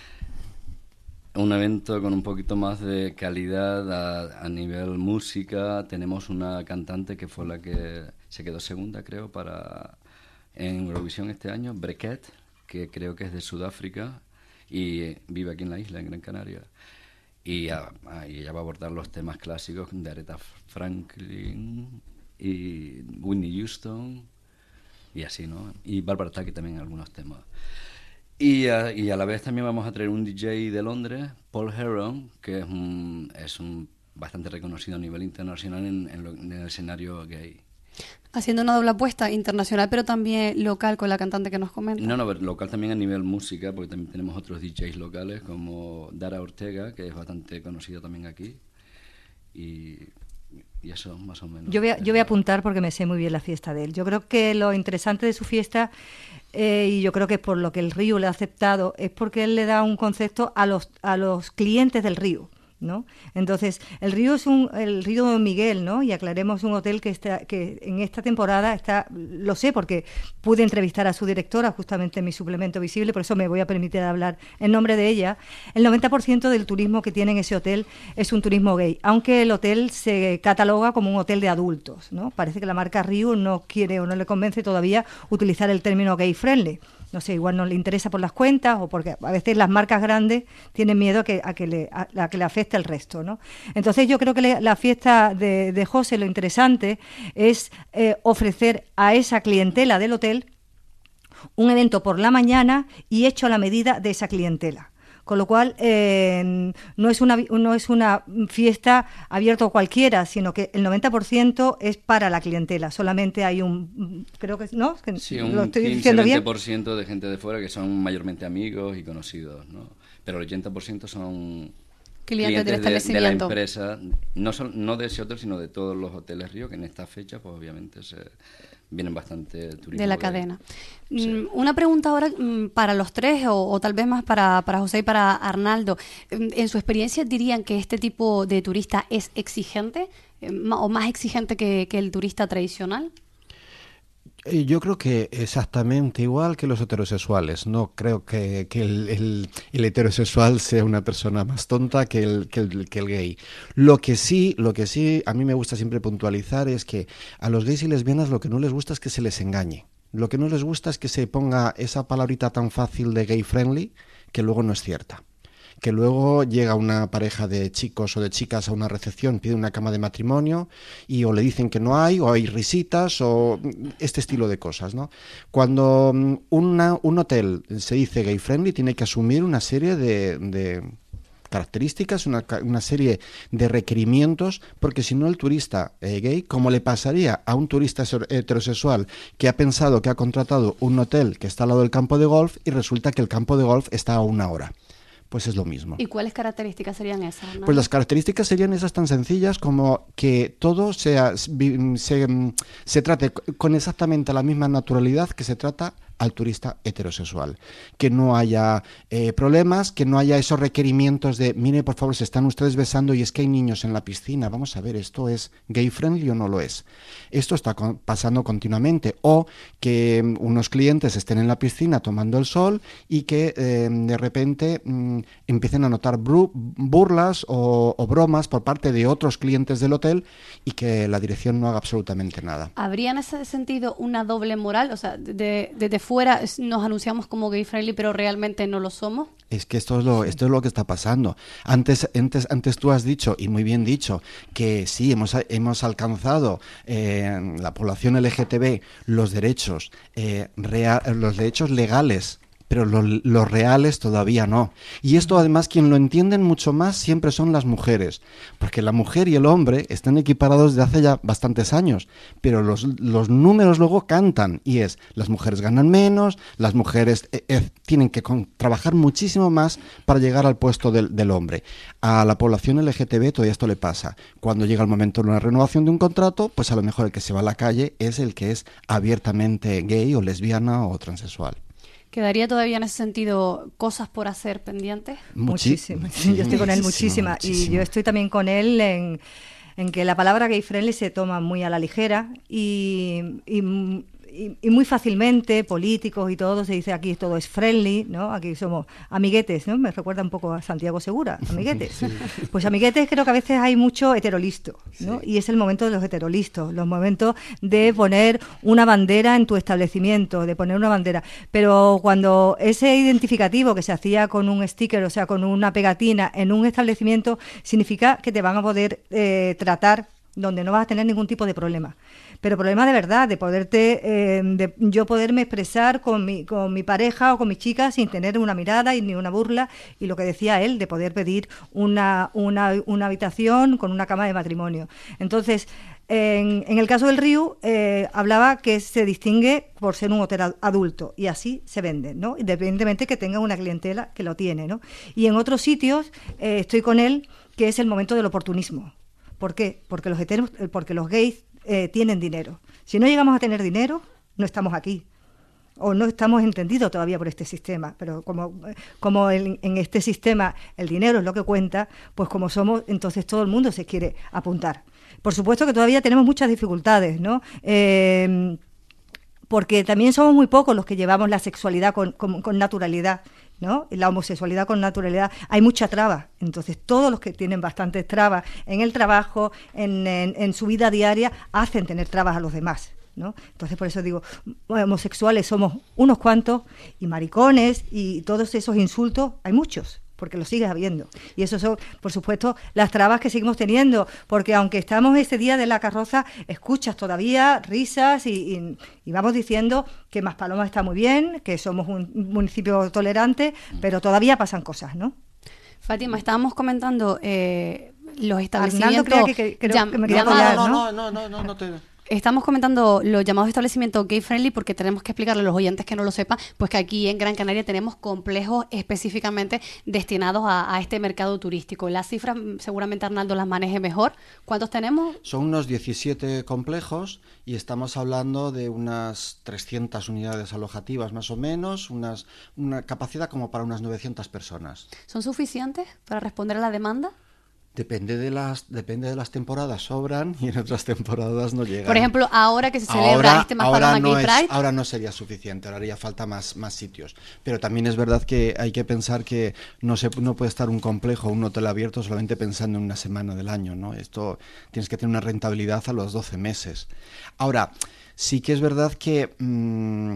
un evento con un poquito más de calidad a, a nivel música. Tenemos una cantante que fue la que se quedó segunda, creo, para en Eurovisión este año, Brekket, que creo que es de Sudáfrica y vive aquí en la isla, en Gran Canaria. Y, a, a, y ella va a abordar los temas clásicos de Aretha Franklin y Whitney Houston y así, ¿no? Y Barbara Tucker también en algunos temas. Y a, y a la vez también vamos a traer un D J de Londres, Paul Heron, que es un, es un bastante reconocido a nivel internacional en, en, lo, en el escenario gay. Haciendo una doble apuesta internacional, pero también local con la cantante que nos comenta. No, no, local también a nivel música, porque también tenemos otros D Js locales como Dara Ortega, que es bastante conocida también aquí. Y... Y eso, más o menos. Yo voy, a, yo voy a apuntar porque me sé muy bien la fiesta de él. Yo creo que lo interesante de su fiesta, eh, y yo creo que es por lo que el Río le ha aceptado, es porque él le da un concepto a los, a los clientes del Río, ¿no? Entonces, el Río es un, el Río Don Miguel, ¿no? Y aclaremos, un hotel que está, que en esta temporada está, lo sé porque pude entrevistar a su directora justamente en mi suplemento visible, por eso me voy a permitir hablar en nombre de ella. El noventa por ciento del turismo que tiene en ese hotel es un turismo gay, aunque el hotel se cataloga como un hotel de adultos, ¿no? Parece que la marca Río no quiere o no le convence todavía utilizar el término gay friendly. No sé, igual no le interesa por las cuentas o porque a veces las marcas grandes tienen miedo a que, a que, le, a, a que le afecte el resto, ¿no? Entonces yo creo que le, la fiesta de, de José, lo interesante es eh, ofrecer a esa clientela del hotel un evento por la mañana y hecho a la medida de esa clientela. Con lo cual, eh, no es una no es una fiesta abierta a cualquiera, sino que el noventa por ciento es para la clientela. Solamente hay un, creo que no, que sí, un lo estoy quince diciendo bien. veinte por ciento de gente de fuera que son mayormente amigos y conocidos, ¿no? Pero el ochenta por ciento son clientes, clientes del de, de la establecimiento. empresa, no, son, no de ese hotel, sino de todos los hoteles Río, que en esta fecha, pues obviamente se vienen bastante turistas. De la cadena. Sí. Una pregunta ahora para los tres, o, o tal vez más para, para José y para Arnaldo. En su experiencia, ¿dirían que este tipo de turista es exigente o más exigente que, que el turista tradicional? Yo creo que exactamente igual que los heterosexuales. No creo que, que el, el, el heterosexual sea una persona más tonta que el, que, el, que el gay. Lo que sí, lo que sí a mí me gusta siempre puntualizar es que a los gays y lesbianas lo que no les gusta es que se les engañe. Lo que no les gusta es que se ponga esa palabrita tan fácil de gay friendly que luego no es cierta. Que luego llega una pareja de chicos o de chicas a una recepción, pide una cama de matrimonio y o le dicen que no hay, o hay risitas, o este estilo de cosas, ¿no? Cuando una, un hotel se dice gay friendly, tiene que asumir una serie de, de características, una, una serie de requerimientos, porque si no el turista eh, gay, como le pasaría a un turista heterosexual que ha pensado que ha contratado un hotel que está al lado del campo de golf y resulta que el campo de golf está a una hora. Pues es lo mismo. ¿Y cuáles características serían esas, ¿no? Pues las características serían esas tan sencillas como que todo sea, se, se trate con exactamente la misma naturalidad que se trata al turista heterosexual. Que no haya eh, problemas, que no haya esos requerimientos de, mire, por favor, se están ustedes besando y es que hay niños en la piscina. Vamos a ver, ¿esto es gay friendly o no lo es? Esto está con, pasando continuamente. O que um, unos clientes estén en la piscina tomando el sol y que eh, de repente um, empiecen a notar bru burlas o, o bromas por parte de otros clientes del hotel y que la dirección no haga absolutamente nada. ¿Habría en ese sentido una doble moral? O sea, de, de, de fuera nos anunciamos como gay friendly, pero realmente no lo somos. Es que esto es lo, esto es lo que está pasando. Antes, antes, antes tú has dicho, y muy bien dicho, que sí, hemos, hemos alcanzado eh, la población L G T B los derechos, eh, real, los derechos legales, pero lo, los reales todavía no. Y esto además quien lo entienden mucho más siempre son las mujeres, porque la mujer y el hombre están equiparados desde hace ya bastantes años, pero los, los números luego cantan, y es, las mujeres ganan menos, las mujeres eh, eh, tienen que con, trabajar muchísimo más para llegar al puesto del, del hombre. A la población L G T B todavía esto le pasa. Cuando llega el momento de una renovación de un contrato, pues a lo mejor el que se va a la calle es el que es abiertamente gay o lesbiana o transexual. ¿Quedaría todavía en ese sentido cosas por hacer pendientes? Muchísimas. Sí, yo estoy con él muchísima. Y yo estoy también con él en, en que la palabra gay friendly se toma muy a la ligera y, y, y, y muy fácilmente políticos y todo se dice aquí todo es friendly, ¿no? Aquí somos amiguetes, ¿no? Me recuerda un poco a Santiago Segura, amiguetes. Sí. Pues amiguetes creo que a veces hay mucho heterolisto, ¿no? Sí. Y es el momento de los heterolistos, los momentos de poner una bandera en tu establecimiento, de poner una bandera. Pero cuando ese identificativo que se hacía con un sticker, o sea, con una pegatina en un establecimiento, significa que te van a poder eh, tratar donde no vas a tener ningún tipo de problema. Pero problema de verdad, de poderte, eh, de yo poderme expresar con mi, con mi pareja o con mi chica sin tener una mirada y ni una burla, y lo que decía él, de poder pedir una, una, una habitación con una cama de matrimonio. Entonces, en, en el caso del Riu, eh, hablaba que se distingue por ser un hotel adulto, y así se vende, ¿no? Independientemente que tenga una clientela que lo tiene, ¿no? Y en otros sitios, eh, estoy con él, que es el momento del oportunismo. ¿Por qué? Porque los heteros, porque los gays eh, tienen dinero. Si no llegamos a tener dinero, no estamos aquí. O no estamos entendidos todavía por este sistema. Pero como, como el, en este sistema el dinero es lo que cuenta, pues como somos, entonces todo el mundo se quiere apuntar. Por supuesto que todavía tenemos muchas dificultades, ¿no? Eh, porque también somos muy pocos los que llevamos la sexualidad con, con, con naturalidad, ¿no? La homosexualidad con naturalidad, hay mucha traba. Entonces todos los que tienen bastantes trabas en el trabajo, en, en, en su vida diaria, hacen tener trabas a los demás, ¿no? Entonces por eso digo, homosexuales somos unos cuantos, y maricones y todos esos insultos hay muchos, porque lo sigues habiendo. Y eso son, por supuesto, las trabas que seguimos teniendo, porque aunque estamos ese día de la carroza, escuchas todavía risas y, y, y vamos diciendo que Maspalomas está muy bien, que somos un municipio tolerante, pero todavía pasan cosas, ¿no? Fátima, estábamos comentando eh, los establecimientos... Arnaldo creía que, que, creo llam- que me quería llamados- apoyar, no, ¿no? no, no, no, no te... Estamos comentando los llamados establecimientos gay friendly porque tenemos que explicarle a los oyentes que no lo sepan, pues que aquí en Gran Canaria tenemos complejos específicamente destinados a, a este mercado turístico. Las cifras mm, seguramente Arnaldo las maneje mejor. ¿Cuántos tenemos? Son unos diecisiete complejos y estamos hablando de unas trescientas unidades alojativas más o menos, unas, una capacidad como para unas novecientas personas. ¿Son suficientes para responder a la demanda? Depende de las depende de las temporadas, sobran y en otras temporadas no llegan. Por ejemplo, ahora que se celebra ahora, este Más ahora Paloma no Gay es- Pride. ahora no sería suficiente, ahora haría falta más, más sitios. Pero también es verdad que hay que pensar que no se no puede estar un complejo, un hotel abierto solamente pensando en una semana del año, ¿no? Esto tienes que tener una rentabilidad a los doce meses. Ahora, sí que es verdad que mmm,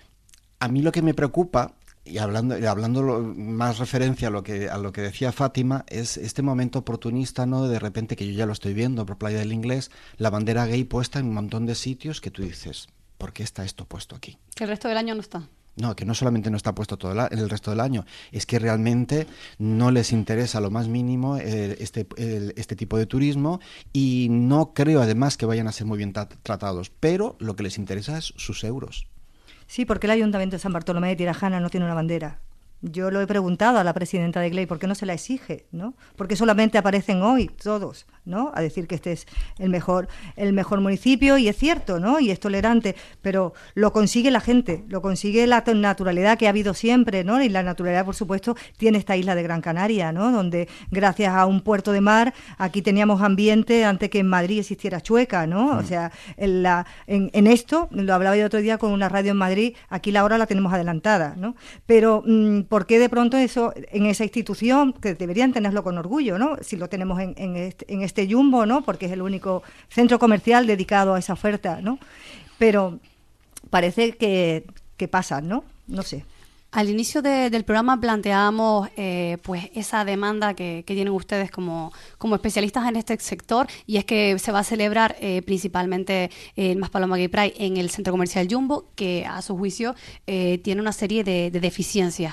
a mí lo que me preocupa, y hablando, y hablando lo- más referencia a lo que a lo que decía Fátima, es este momento oportunista, ¿no? De repente, que yo ya lo estoy viendo por Playa del Inglés, la bandera gay puesta en un montón de sitios que tú dices, ¿por qué está esto puesto aquí? Que el resto del año no está. No, que no solamente no está puesto todo el, a- el resto del año, es que realmente no les interesa lo más mínimo eh, este, el- este tipo de turismo, y no creo además que vayan a ser muy bien tra- tratados, pero lo que les interesa es sus euros. Sí, porque el Ayuntamiento de San Bartolomé de Tirajana no tiene una bandera. Yo lo he preguntado a la presidenta de Gley, ¿por qué no se la exige, no? Porque solamente aparecen hoy todos, ¿no? A decir que este es el mejor, el mejor municipio, y es cierto, ¿no? Y es tolerante, pero lo consigue la gente, lo consigue la naturalidad que ha habido siempre, ¿no? Y la naturalidad, por supuesto, tiene esta isla de Gran Canaria, ¿no? Donde gracias a un puerto de mar aquí teníamos ambiente antes que en Madrid existiera Chueca, ¿no? Mm. O sea, en, la, en, en esto, lo hablaba yo otro día con una radio en Madrid, aquí la hora la tenemos adelantada, ¿no? Pero mm, ¿por qué de pronto eso en esa institución, que deberían tenerlo con orgullo, ¿no? Si lo tenemos en, en, este, en este Jumbo, ¿no? Porque es el único centro comercial dedicado a esa oferta, ¿no? Pero parece que, que pasa, ¿no? No sé. Al inicio de- del programa planteábamos eh, pues esa demanda que, que tienen ustedes como, como especialistas en este sector, y es que se va a celebrar eh, principalmente el Más Paloma Gay Pride en el Centro Comercial Jumbo, que a su juicio eh, tiene una serie de, de deficiencias.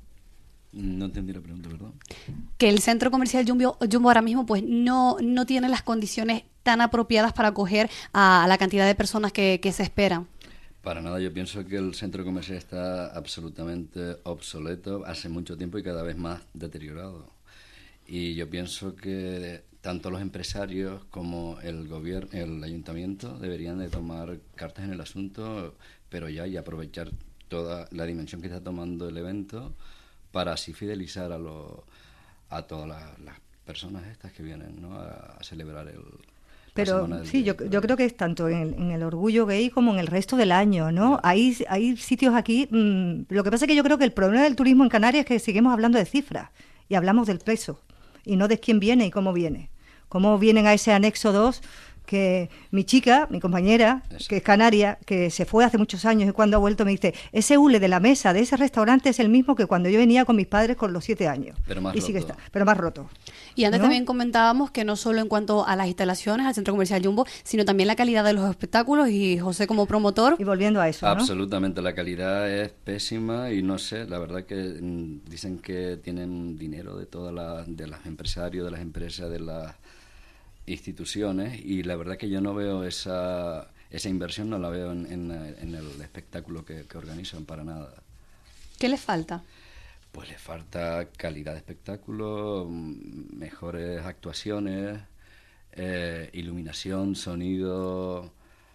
No entendí la pregunta, ¿verdad? Que el Centro Comercial Jumbo, Jumbo ahora mismo pues no, no tiene las condiciones tan apropiadas para acoger a, a la cantidad de personas que, que se esperan. Para nada, yo pienso que el centro comercial está absolutamente obsoleto hace mucho tiempo y cada vez más deteriorado. Y yo pienso que tanto los empresarios como el gobierno, el ayuntamiento deberían de tomar cartas en el asunto, pero ya y aprovechar toda la dimensión que está tomando el evento para así fidelizar a lo, a todas las, las personas estas que vienen, ¿no? a, a celebrar el Pero sí, yo, yo creo que es tanto en el, en el orgullo gay como en el resto del año, ¿no? Hay, hay sitios aquí... Mmm, lo que pasa es que yo creo que el problema del turismo en Canarias es que seguimos hablando de cifras y hablamos del peso y no de quién viene y cómo viene. Cómo vienen a ese anexo dos, que mi chica, mi compañera, Eso. que es canaria, que se fue hace muchos años y cuando ha vuelto me dice, ese hule de la mesa de ese restaurante es el mismo que cuando yo venía con mis padres con los siete años. Pero más y roto. sigue está, pero más roto. Y antes ¿no? también comentábamos que no solo en cuanto a las instalaciones, al Centro Comercial Jumbo, sino también la calidad de los espectáculos, y José como promotor. Y volviendo a eso, ¿no? Absolutamente, la calidad es pésima y no sé, la verdad que mm, dicen que tienen dinero de todas las, de los empresarios, de las empresas, de las instituciones, y la verdad que yo no veo esa, esa inversión, no la veo en, en, en el espectáculo que, que organizan para nada. ¿Qué les falta? Pues le falta calidad de espectáculo, mejores actuaciones, eh, iluminación, sonido,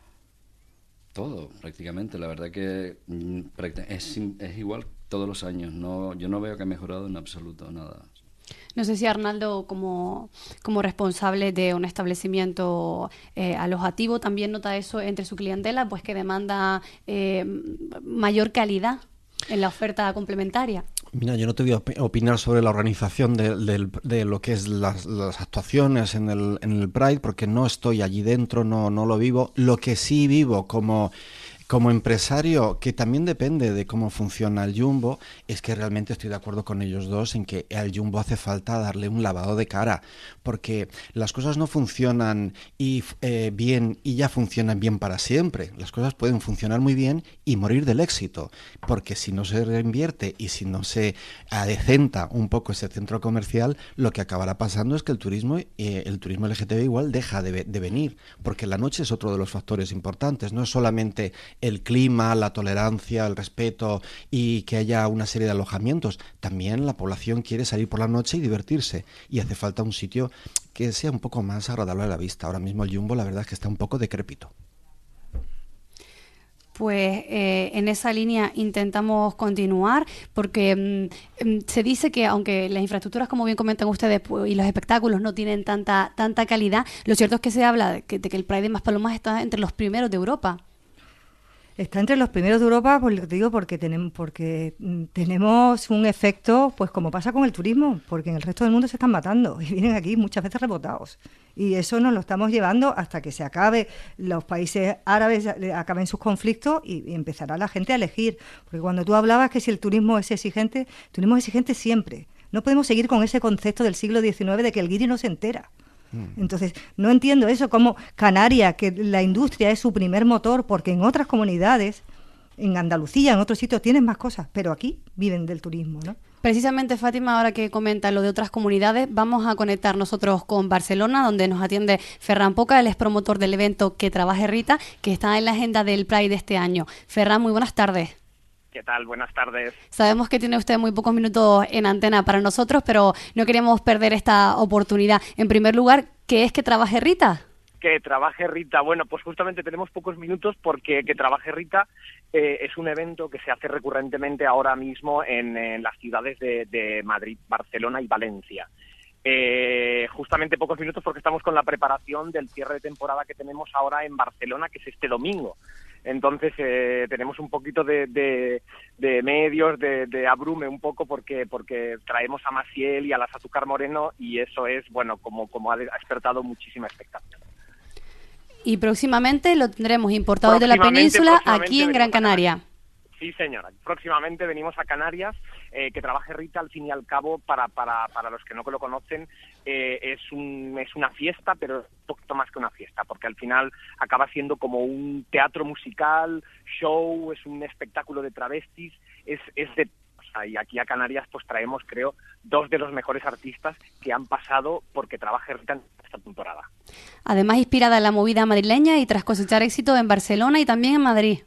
todo prácticamente. La verdad que mm, es, es igual todos los años. No, yo no veo que ha mejorado en absoluto nada. No sé si Arnaldo, como, como responsable de un establecimiento eh, alojativo, también nota eso entre su clientela, pues que demanda eh, mayor calidad en la oferta complementaria. Mira, yo no te voy a opinar sobre la organización de, de, de lo que es las, las actuaciones en el, en el Pride, porque no estoy allí dentro, no, no lo vivo. Lo que sí vivo como Como empresario, que también depende de cómo funciona el Jumbo, es que realmente estoy de acuerdo con ellos dos en que al Jumbo hace falta darle un lavado de cara, porque las cosas no funcionan y, eh, bien y ya funcionan bien para siempre. Las cosas pueden funcionar muy bien y morir del éxito, porque si no se reinvierte y si no se adecenta un poco ese centro comercial, lo que acabará pasando es que el turismo, eh, el turismo L G T B igual deja de, de venir, porque la noche es otro de los factores importantes, no es solamente el clima, la tolerancia, el respeto y que haya una serie de alojamientos, también la población quiere salir por la noche y divertirse, y hace falta un sitio que sea un poco más agradable a la vista. Ahora mismo el Jumbo la verdad es que está un poco decrépito. Pues eh, en esa línea intentamos continuar porque mm, se dice que aunque las infraestructuras, como bien comentan ustedes, pues, y los espectáculos no tienen tanta tanta calidad, lo cierto es que se habla de que, de que el Pride de Maspalomas está entre los primeros de Europa. Está entre los primeros de Europa, pues lo que te digo, porque tenemos, porque tenemos un efecto, pues como pasa con el turismo, porque en el resto del mundo se están matando y vienen aquí muchas veces rebotados. Y eso nos lo estamos llevando hasta que se acabe, los países árabes acaben sus conflictos y, y empezará la gente a elegir. Porque cuando tú hablabas que si el turismo es exigente, el turismo es exigente siempre. No podemos seguir con ese concepto del siglo diecinueve de que el guiri no se entera. Entonces, no entiendo eso, como Canarias, que la industria es su primer motor, porque en otras comunidades, en Andalucía, en otros sitios, tienen más cosas, pero aquí viven del turismo, ¿no? Precisamente, Fátima, ahora que comenta lo de otras comunidades, vamos a conectar nosotros con Barcelona, donde nos atiende Ferran Poca, él es promotor del evento Que Trabaje Rita, que está en la agenda del Pride de este año. Ferran, muy buenas tardes. ¿Qué tal? Buenas tardes. Sabemos que tiene usted muy pocos minutos en antena para nosotros, pero no queremos perder esta oportunidad. En primer lugar, ¿qué es Que Trabaje Rita? Que Trabaje Rita. Bueno, pues justamente tenemos pocos minutos porque Que Trabaje Rita eh, es un evento que se hace recurrentemente ahora mismo en, en las ciudades de, de Madrid, Barcelona y Valencia. Eh, justamente pocos minutos porque estamos con la preparación del cierre de temporada que tenemos ahora en Barcelona, que es este domingo. Entonces eh, tenemos un poquito de, de, de medios, de, de abrume un poco porque porque traemos a Maciel y a las Azúcar Moreno y eso es, bueno, como, como ha despertado muchísima expectativa. Y próximamente lo tendremos importado de la península aquí en Gran Canaria. Sí, señora. Próximamente venimos a Canarias. Eh, Que Trabaje Rita, al fin y al cabo, para para, para los que no lo conocen, eh, es un es una fiesta, pero es un poquito más que una fiesta, porque al final acaba siendo como un teatro musical, show, es un espectáculo de travestis, es, es de... O sea, y aquí a Canarias pues traemos, creo, dos de los mejores artistas que han pasado por Que Trabaje Rita en esta temporada. Además, inspirada en la movida madrileña y tras cosechar éxito en Barcelona y también en Madrid.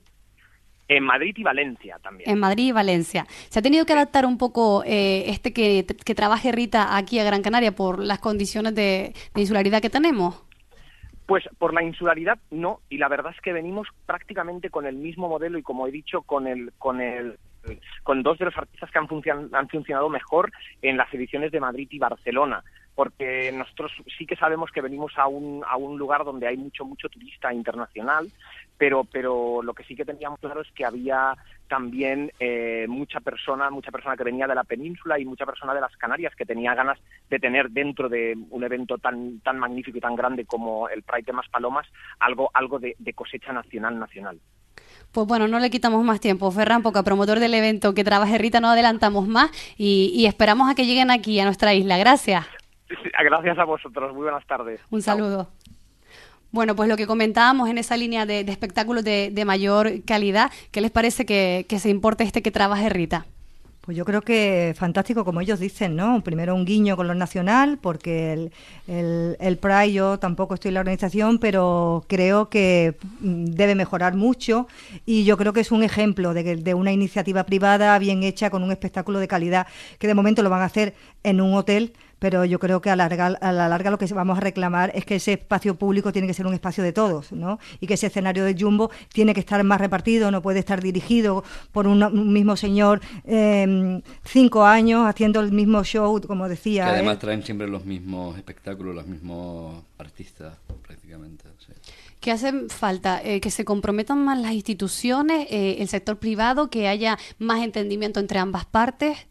En Madrid y Valencia también. En Madrid y Valencia. ¿Se ha tenido que adaptar un poco eh, este que, que Trabaje Rita aquí a Gran Canaria por las condiciones de, de insularidad que tenemos? Pues por la insularidad no, y la verdad es que venimos prácticamente con el mismo modelo y, como he dicho, con el con el con dos de los artistas que han, funcion, han funcionado mejor en las ediciones de Madrid y Barcelona, porque nosotros sí que sabemos que venimos a un a un lugar donde hay mucho mucho turista internacional, pero pero lo que sí que teníamos claro es que había también eh, mucha persona mucha persona que venía de la península y mucha persona de las Canarias que tenía ganas de tener dentro de un evento tan tan magnífico y tan grande como el Pride de Maspalomas algo algo de, de cosecha nacional nacional. Pues bueno, no le quitamos más tiempo. Ferran Poca, promotor del evento Que Trabaje Rita, no adelantamos más y, y esperamos a que lleguen aquí a nuestra isla. Gracias. Gracias a vosotros. Muy buenas tardes. Un saludo. Bueno, pues lo que comentábamos en esa línea de, de espectáculos de, de mayor calidad, ¿qué les parece que, que se importe este Que Trabaje Rita? Pues yo creo que fantástico, como ellos dicen, ¿no? Primero un guiño con lo nacional, porque el, el, el Pride, yo tampoco estoy en la organización, pero creo que debe mejorar mucho y yo creo que es un ejemplo de, de una iniciativa privada bien hecha con un espectáculo de calidad, que de momento lo van a hacer en un hotel, pero yo creo que a, larga, a la larga lo que vamos a reclamar es que ese espacio público tiene que ser un espacio de todos, ¿no? Y que ese escenario de Jumbo tiene que estar más repartido, no puede estar dirigido por un, un mismo señor eh, cinco años haciendo el mismo show, como decía. Que además ¿eh? traen siempre los mismos espectáculos, los mismos artistas, prácticamente. Sí. ¿Qué hace falta? Eh, que se comprometan más las instituciones, eh, el sector privado, que haya más entendimiento entre ambas partes.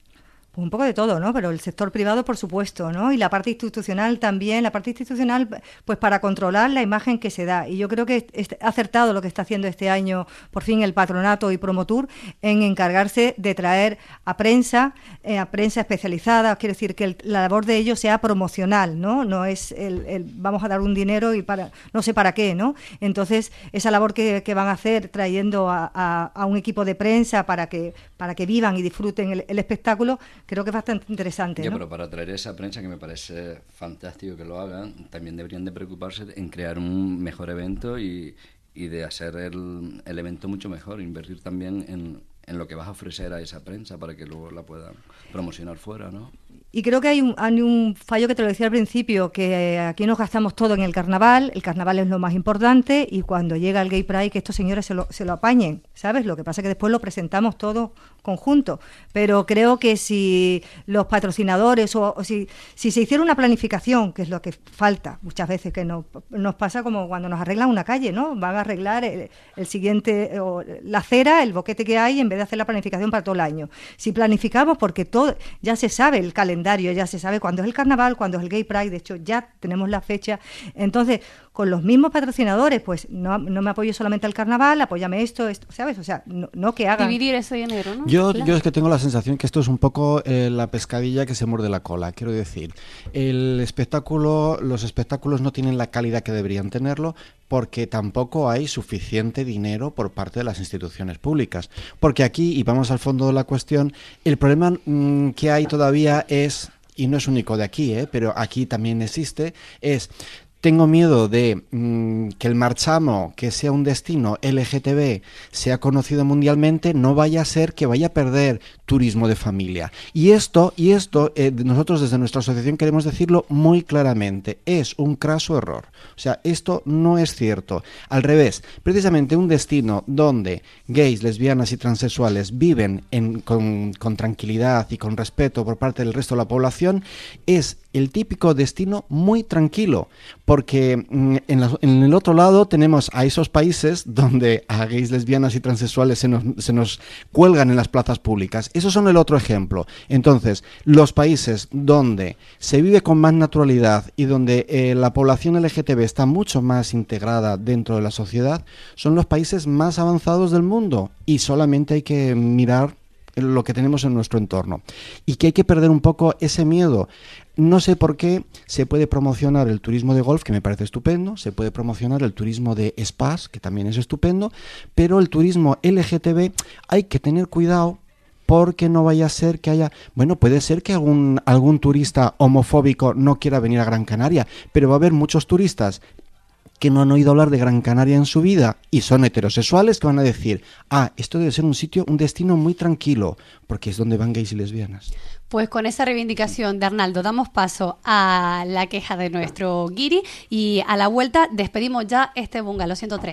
Pues un poco de todo, ¿no? Pero el sector privado, por supuesto, ¿no? Y la parte institucional también. La parte institucional, pues para controlar la imagen que se da. Y yo creo que es acertado lo que está haciendo este año, por fin, el Patronato y Promotur, en encargarse de traer a prensa, eh, a prensa especializada. Quiero decir que el, la labor de ellos sea promocional, ¿no? No es el, el vamos a dar un dinero y para no sé para qué, ¿no? Entonces, esa labor que, que van a hacer trayendo a, a, a un equipo de prensa para que, para que vivan y disfruten el, el espectáculo, creo que es bastante interesante, Ya, ¿no? pero para traer esa prensa, que me parece fantástico que lo hagan, también deberían de preocuparse en crear un mejor evento y, y de hacer el, el evento mucho mejor, invertir también en, en lo que vas a ofrecer a esa prensa para que luego la puedan promocionar fuera, ¿no? Y creo que hay un, hay un fallo que te lo decía al principio, que aquí nos gastamos todo en el carnaval, el carnaval es lo más importante, y cuando llega el Gay Pride, que estos señores se lo, se lo apañen, ¿sabes? Lo que pasa es que después lo presentamos todo conjunto, pero creo que si los patrocinadores o, o si, si se hiciera una planificación, que es lo que falta muchas veces, que no, nos pasa como cuando nos arreglan una calle, ¿no? Van a arreglar el, el siguiente, o la acera, el boquete que hay, en vez de hacer la planificación para todo el año. Si planificamos, porque todo ya se sabe el calendario, ya se sabe cuándo es el carnaval, cuándo es el Gay Pride, de hecho ya tenemos la fecha, entonces con los mismos patrocinadores, pues no, no me apoyo solamente al carnaval, apóyame esto, esto, ¿sabes? O sea, no, no que hagan... Dividir ese dinero, ¿no? Yo, Claro. yo es que tengo la sensación que esto es un poco eh, la pescadilla que se muerde la cola, quiero decir, el espectáculo, los espectáculos no tienen la calidad que deberían tenerlo porque tampoco hay suficiente dinero por parte de las instituciones públicas, porque aquí, y vamos al fondo de la cuestión, el problema mmm, que hay todavía es, y no es único de aquí, ¿eh? pero aquí también existe, es... Tengo miedo de mmm, que el Marchamo, que sea un destino L G T B, sea conocido mundialmente, no vaya a ser que vaya a perder turismo de familia. Y esto, y esto eh, nosotros desde nuestra asociación queremos decirlo muy claramente, es un craso error. O sea, esto no es cierto. Al revés, precisamente un destino donde gays, lesbianas y transexuales viven en, con, con tranquilidad y con respeto por parte del resto de la población es el típico destino muy tranquilo, porque mm, en, la, en el otro lado tenemos a esos países donde a gays, lesbianas y transexuales se nos, se nos cuelgan en las plazas públicas. Esos son el otro ejemplo. Entonces, los países donde se vive con más naturalidad y donde eh, la población L G T B está mucho más integrada dentro de la sociedad, son los países más avanzados del mundo, y solamente hay que mirar lo que tenemos en nuestro entorno, y que hay que perder un poco ese miedo. No sé por qué se puede promocionar el turismo de golf, que me parece estupendo, se puede promocionar el turismo de spas, que también es estupendo, pero el turismo L G T B hay que tener cuidado, porque no vaya a ser que haya... Bueno, puede ser que algún, algún turista homofóbico no quiera venir a Gran Canaria, pero va a haber muchos turistas que no han oído hablar de Gran Canaria en su vida y son heterosexuales, que van a decir, ah, esto debe ser un sitio, un destino muy tranquilo, porque es donde van gays y lesbianas. Pues con esa reivindicación de Arnaldo damos paso a la queja de nuestro guiri, y a la vuelta despedimos ya este Bungalow ciento tres.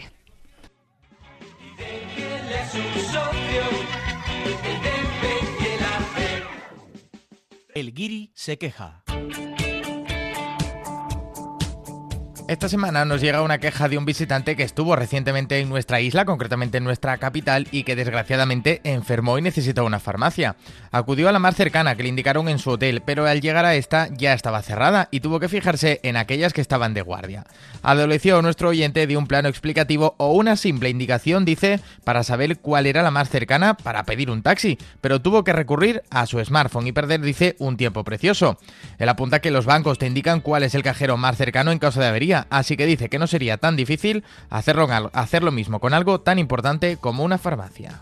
El guiri se queja. Esta semana nos llega una queja de un visitante que estuvo recientemente en nuestra isla, concretamente en nuestra capital, y que desgraciadamente enfermó y necesitó una farmacia. Acudió a la más cercana que le indicaron en su hotel, pero al llegar a esta ya estaba cerrada y tuvo que fijarse en aquellas que estaban de guardia. Adoleció nuestro oyente de un plano explicativo o una simple indicación, dice, para saber cuál era la más cercana para pedir un taxi, pero tuvo que recurrir a su smartphone y perder, dice, un tiempo precioso. Él apunta que los bancos te indican cuál es el cajero más cercano en caso de avería, así que dice que no sería tan difícil hacerlo, hacer lo mismo con algo tan importante como una farmacia.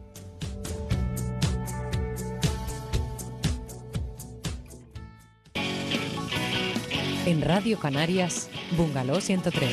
En Radio Canarias, Bungalow ciento tres.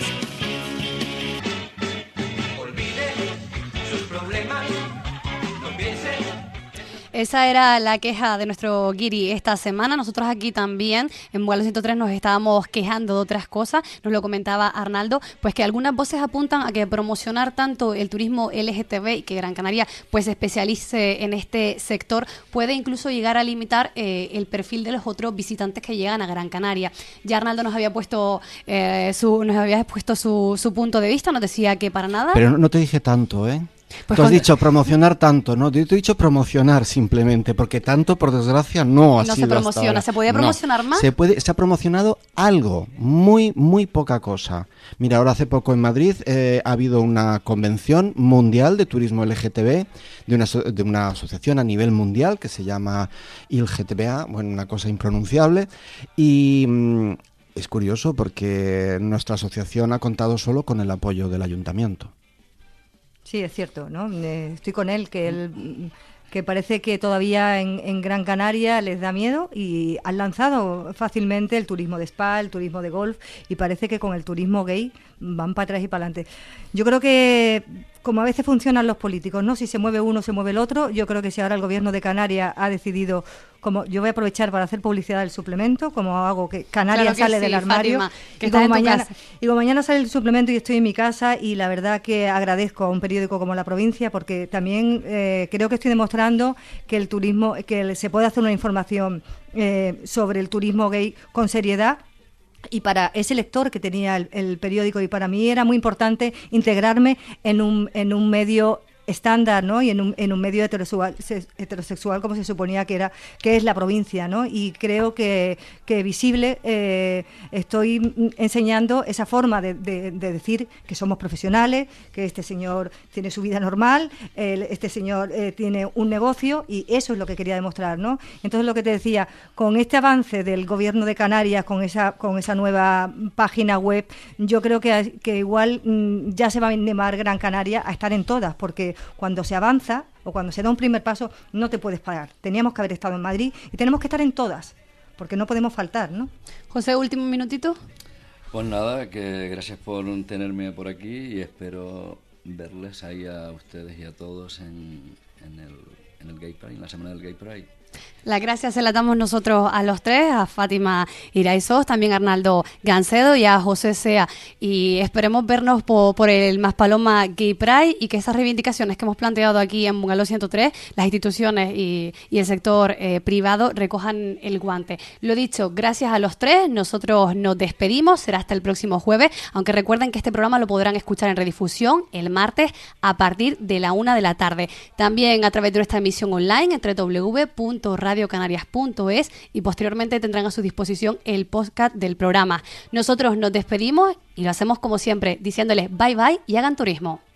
Olvide sus problemas, no piense. Esa era la queja de nuestro guiri esta semana. Nosotros aquí también en Bungalow ciento tres nos estábamos quejando de otras cosas. Nos lo comentaba Arnaldo, pues que algunas voces apuntan a que promocionar tanto el turismo L G T B y que Gran Canaria pues se especialice en este sector puede incluso llegar a limitar eh, el perfil de los otros visitantes que llegan a Gran Canaria. Ya Arnaldo nos había puesto eh, su nos había expuesto su, su punto de vista, nos decía que para nada. Pero no te dije tanto, ¿eh? Pues Tú has dicho promocionar tanto, ¿no? Yo te he dicho promocionar simplemente, porque tanto, por desgracia, no ha no sido se promociona. hasta ahora. ¿Se podía promocionar no. más? Se puede, se ha promocionado algo, muy, muy poca cosa. Mira, ahora hace poco en Madrid eh, ha habido una convención mundial de turismo L G T B, de una, de una asociación a nivel mundial que se llama I L G T B A, bueno, una cosa impronunciable, y mmm, es curioso porque nuestra asociación ha contado solo con el apoyo del ayuntamiento. Sí, es cierto, ¿no? Eh, estoy con él, que él, que parece que todavía en, en Gran Canaria les da miedo y han lanzado fácilmente el turismo de spa, el turismo de golf, y parece que con el turismo gay van para atrás y para adelante. Yo creo que, como a veces funcionan los políticos, ¿no? Si se mueve uno, se mueve el otro. Yo creo que si ahora el gobierno de Canarias ha decidido, como yo voy a aprovechar para hacer publicidad del suplemento, como hago que Canarias claro que sale sí, del armario, Fátima, que y, como mañana, casa. y como mañana sale el suplemento y estoy en mi casa, y la verdad que agradezco a un periódico como La Provincia, porque también eh, creo que estoy demostrando que el turismo, que se puede hacer una información eh, sobre el turismo gay con seriedad. Y para ese lector que tenía el, el periódico, y para mí era muy importante integrarme en un, en un medio estándar, ¿no? Y en un, en un medio heterosexual, heterosexual como se suponía que era, que es La Provincia, ¿no? Y creo que, que Visible eh, estoy enseñando esa forma de, de, de decir que somos profesionales, que este señor tiene su vida normal, eh, este señor eh, tiene un negocio, y eso es lo que quería demostrar, ¿no? Entonces, lo que te decía, con este avance del gobierno de Canarias, con esa, con esa nueva página web, yo creo que, que igual mmm, ya se va a animar Gran Canaria a estar en todas, porque cuando se avanza o cuando se da un primer paso no te puedes parar. Teníamos que haber estado en Madrid y tenemos que estar en todas, porque no podemos faltar, ¿no? José, último minutito. Pues nada, que gracias por tenerme por aquí y espero verles ahí a ustedes y a todos en, en, el, en el Gay Pride, en la semana del Gay Pride. Las gracias se las damos nosotros a los tres, a Fátima Iraizos, también a Arnaldo Gancedo y a José Sea. Y esperemos vernos por, por el Maspaloma Gay Pride, y que esas reivindicaciones que hemos planteado aquí en Bungalow ciento tres, las instituciones y, y el sector eh, privado recojan el guante. Lo dicho, gracias a los tres, nosotros nos despedimos, será hasta el próximo jueves, aunque recuerden que este programa lo podrán escuchar en redifusión el martes a partir de la una de la tarde. También a través de nuestra emisión online en doble u doble u doble u punto radio canarias punto es, y posteriormente tendrán a su disposición el podcast del programa. Nosotros nos despedimos y lo hacemos como siempre, diciéndoles bye bye y hagan turismo.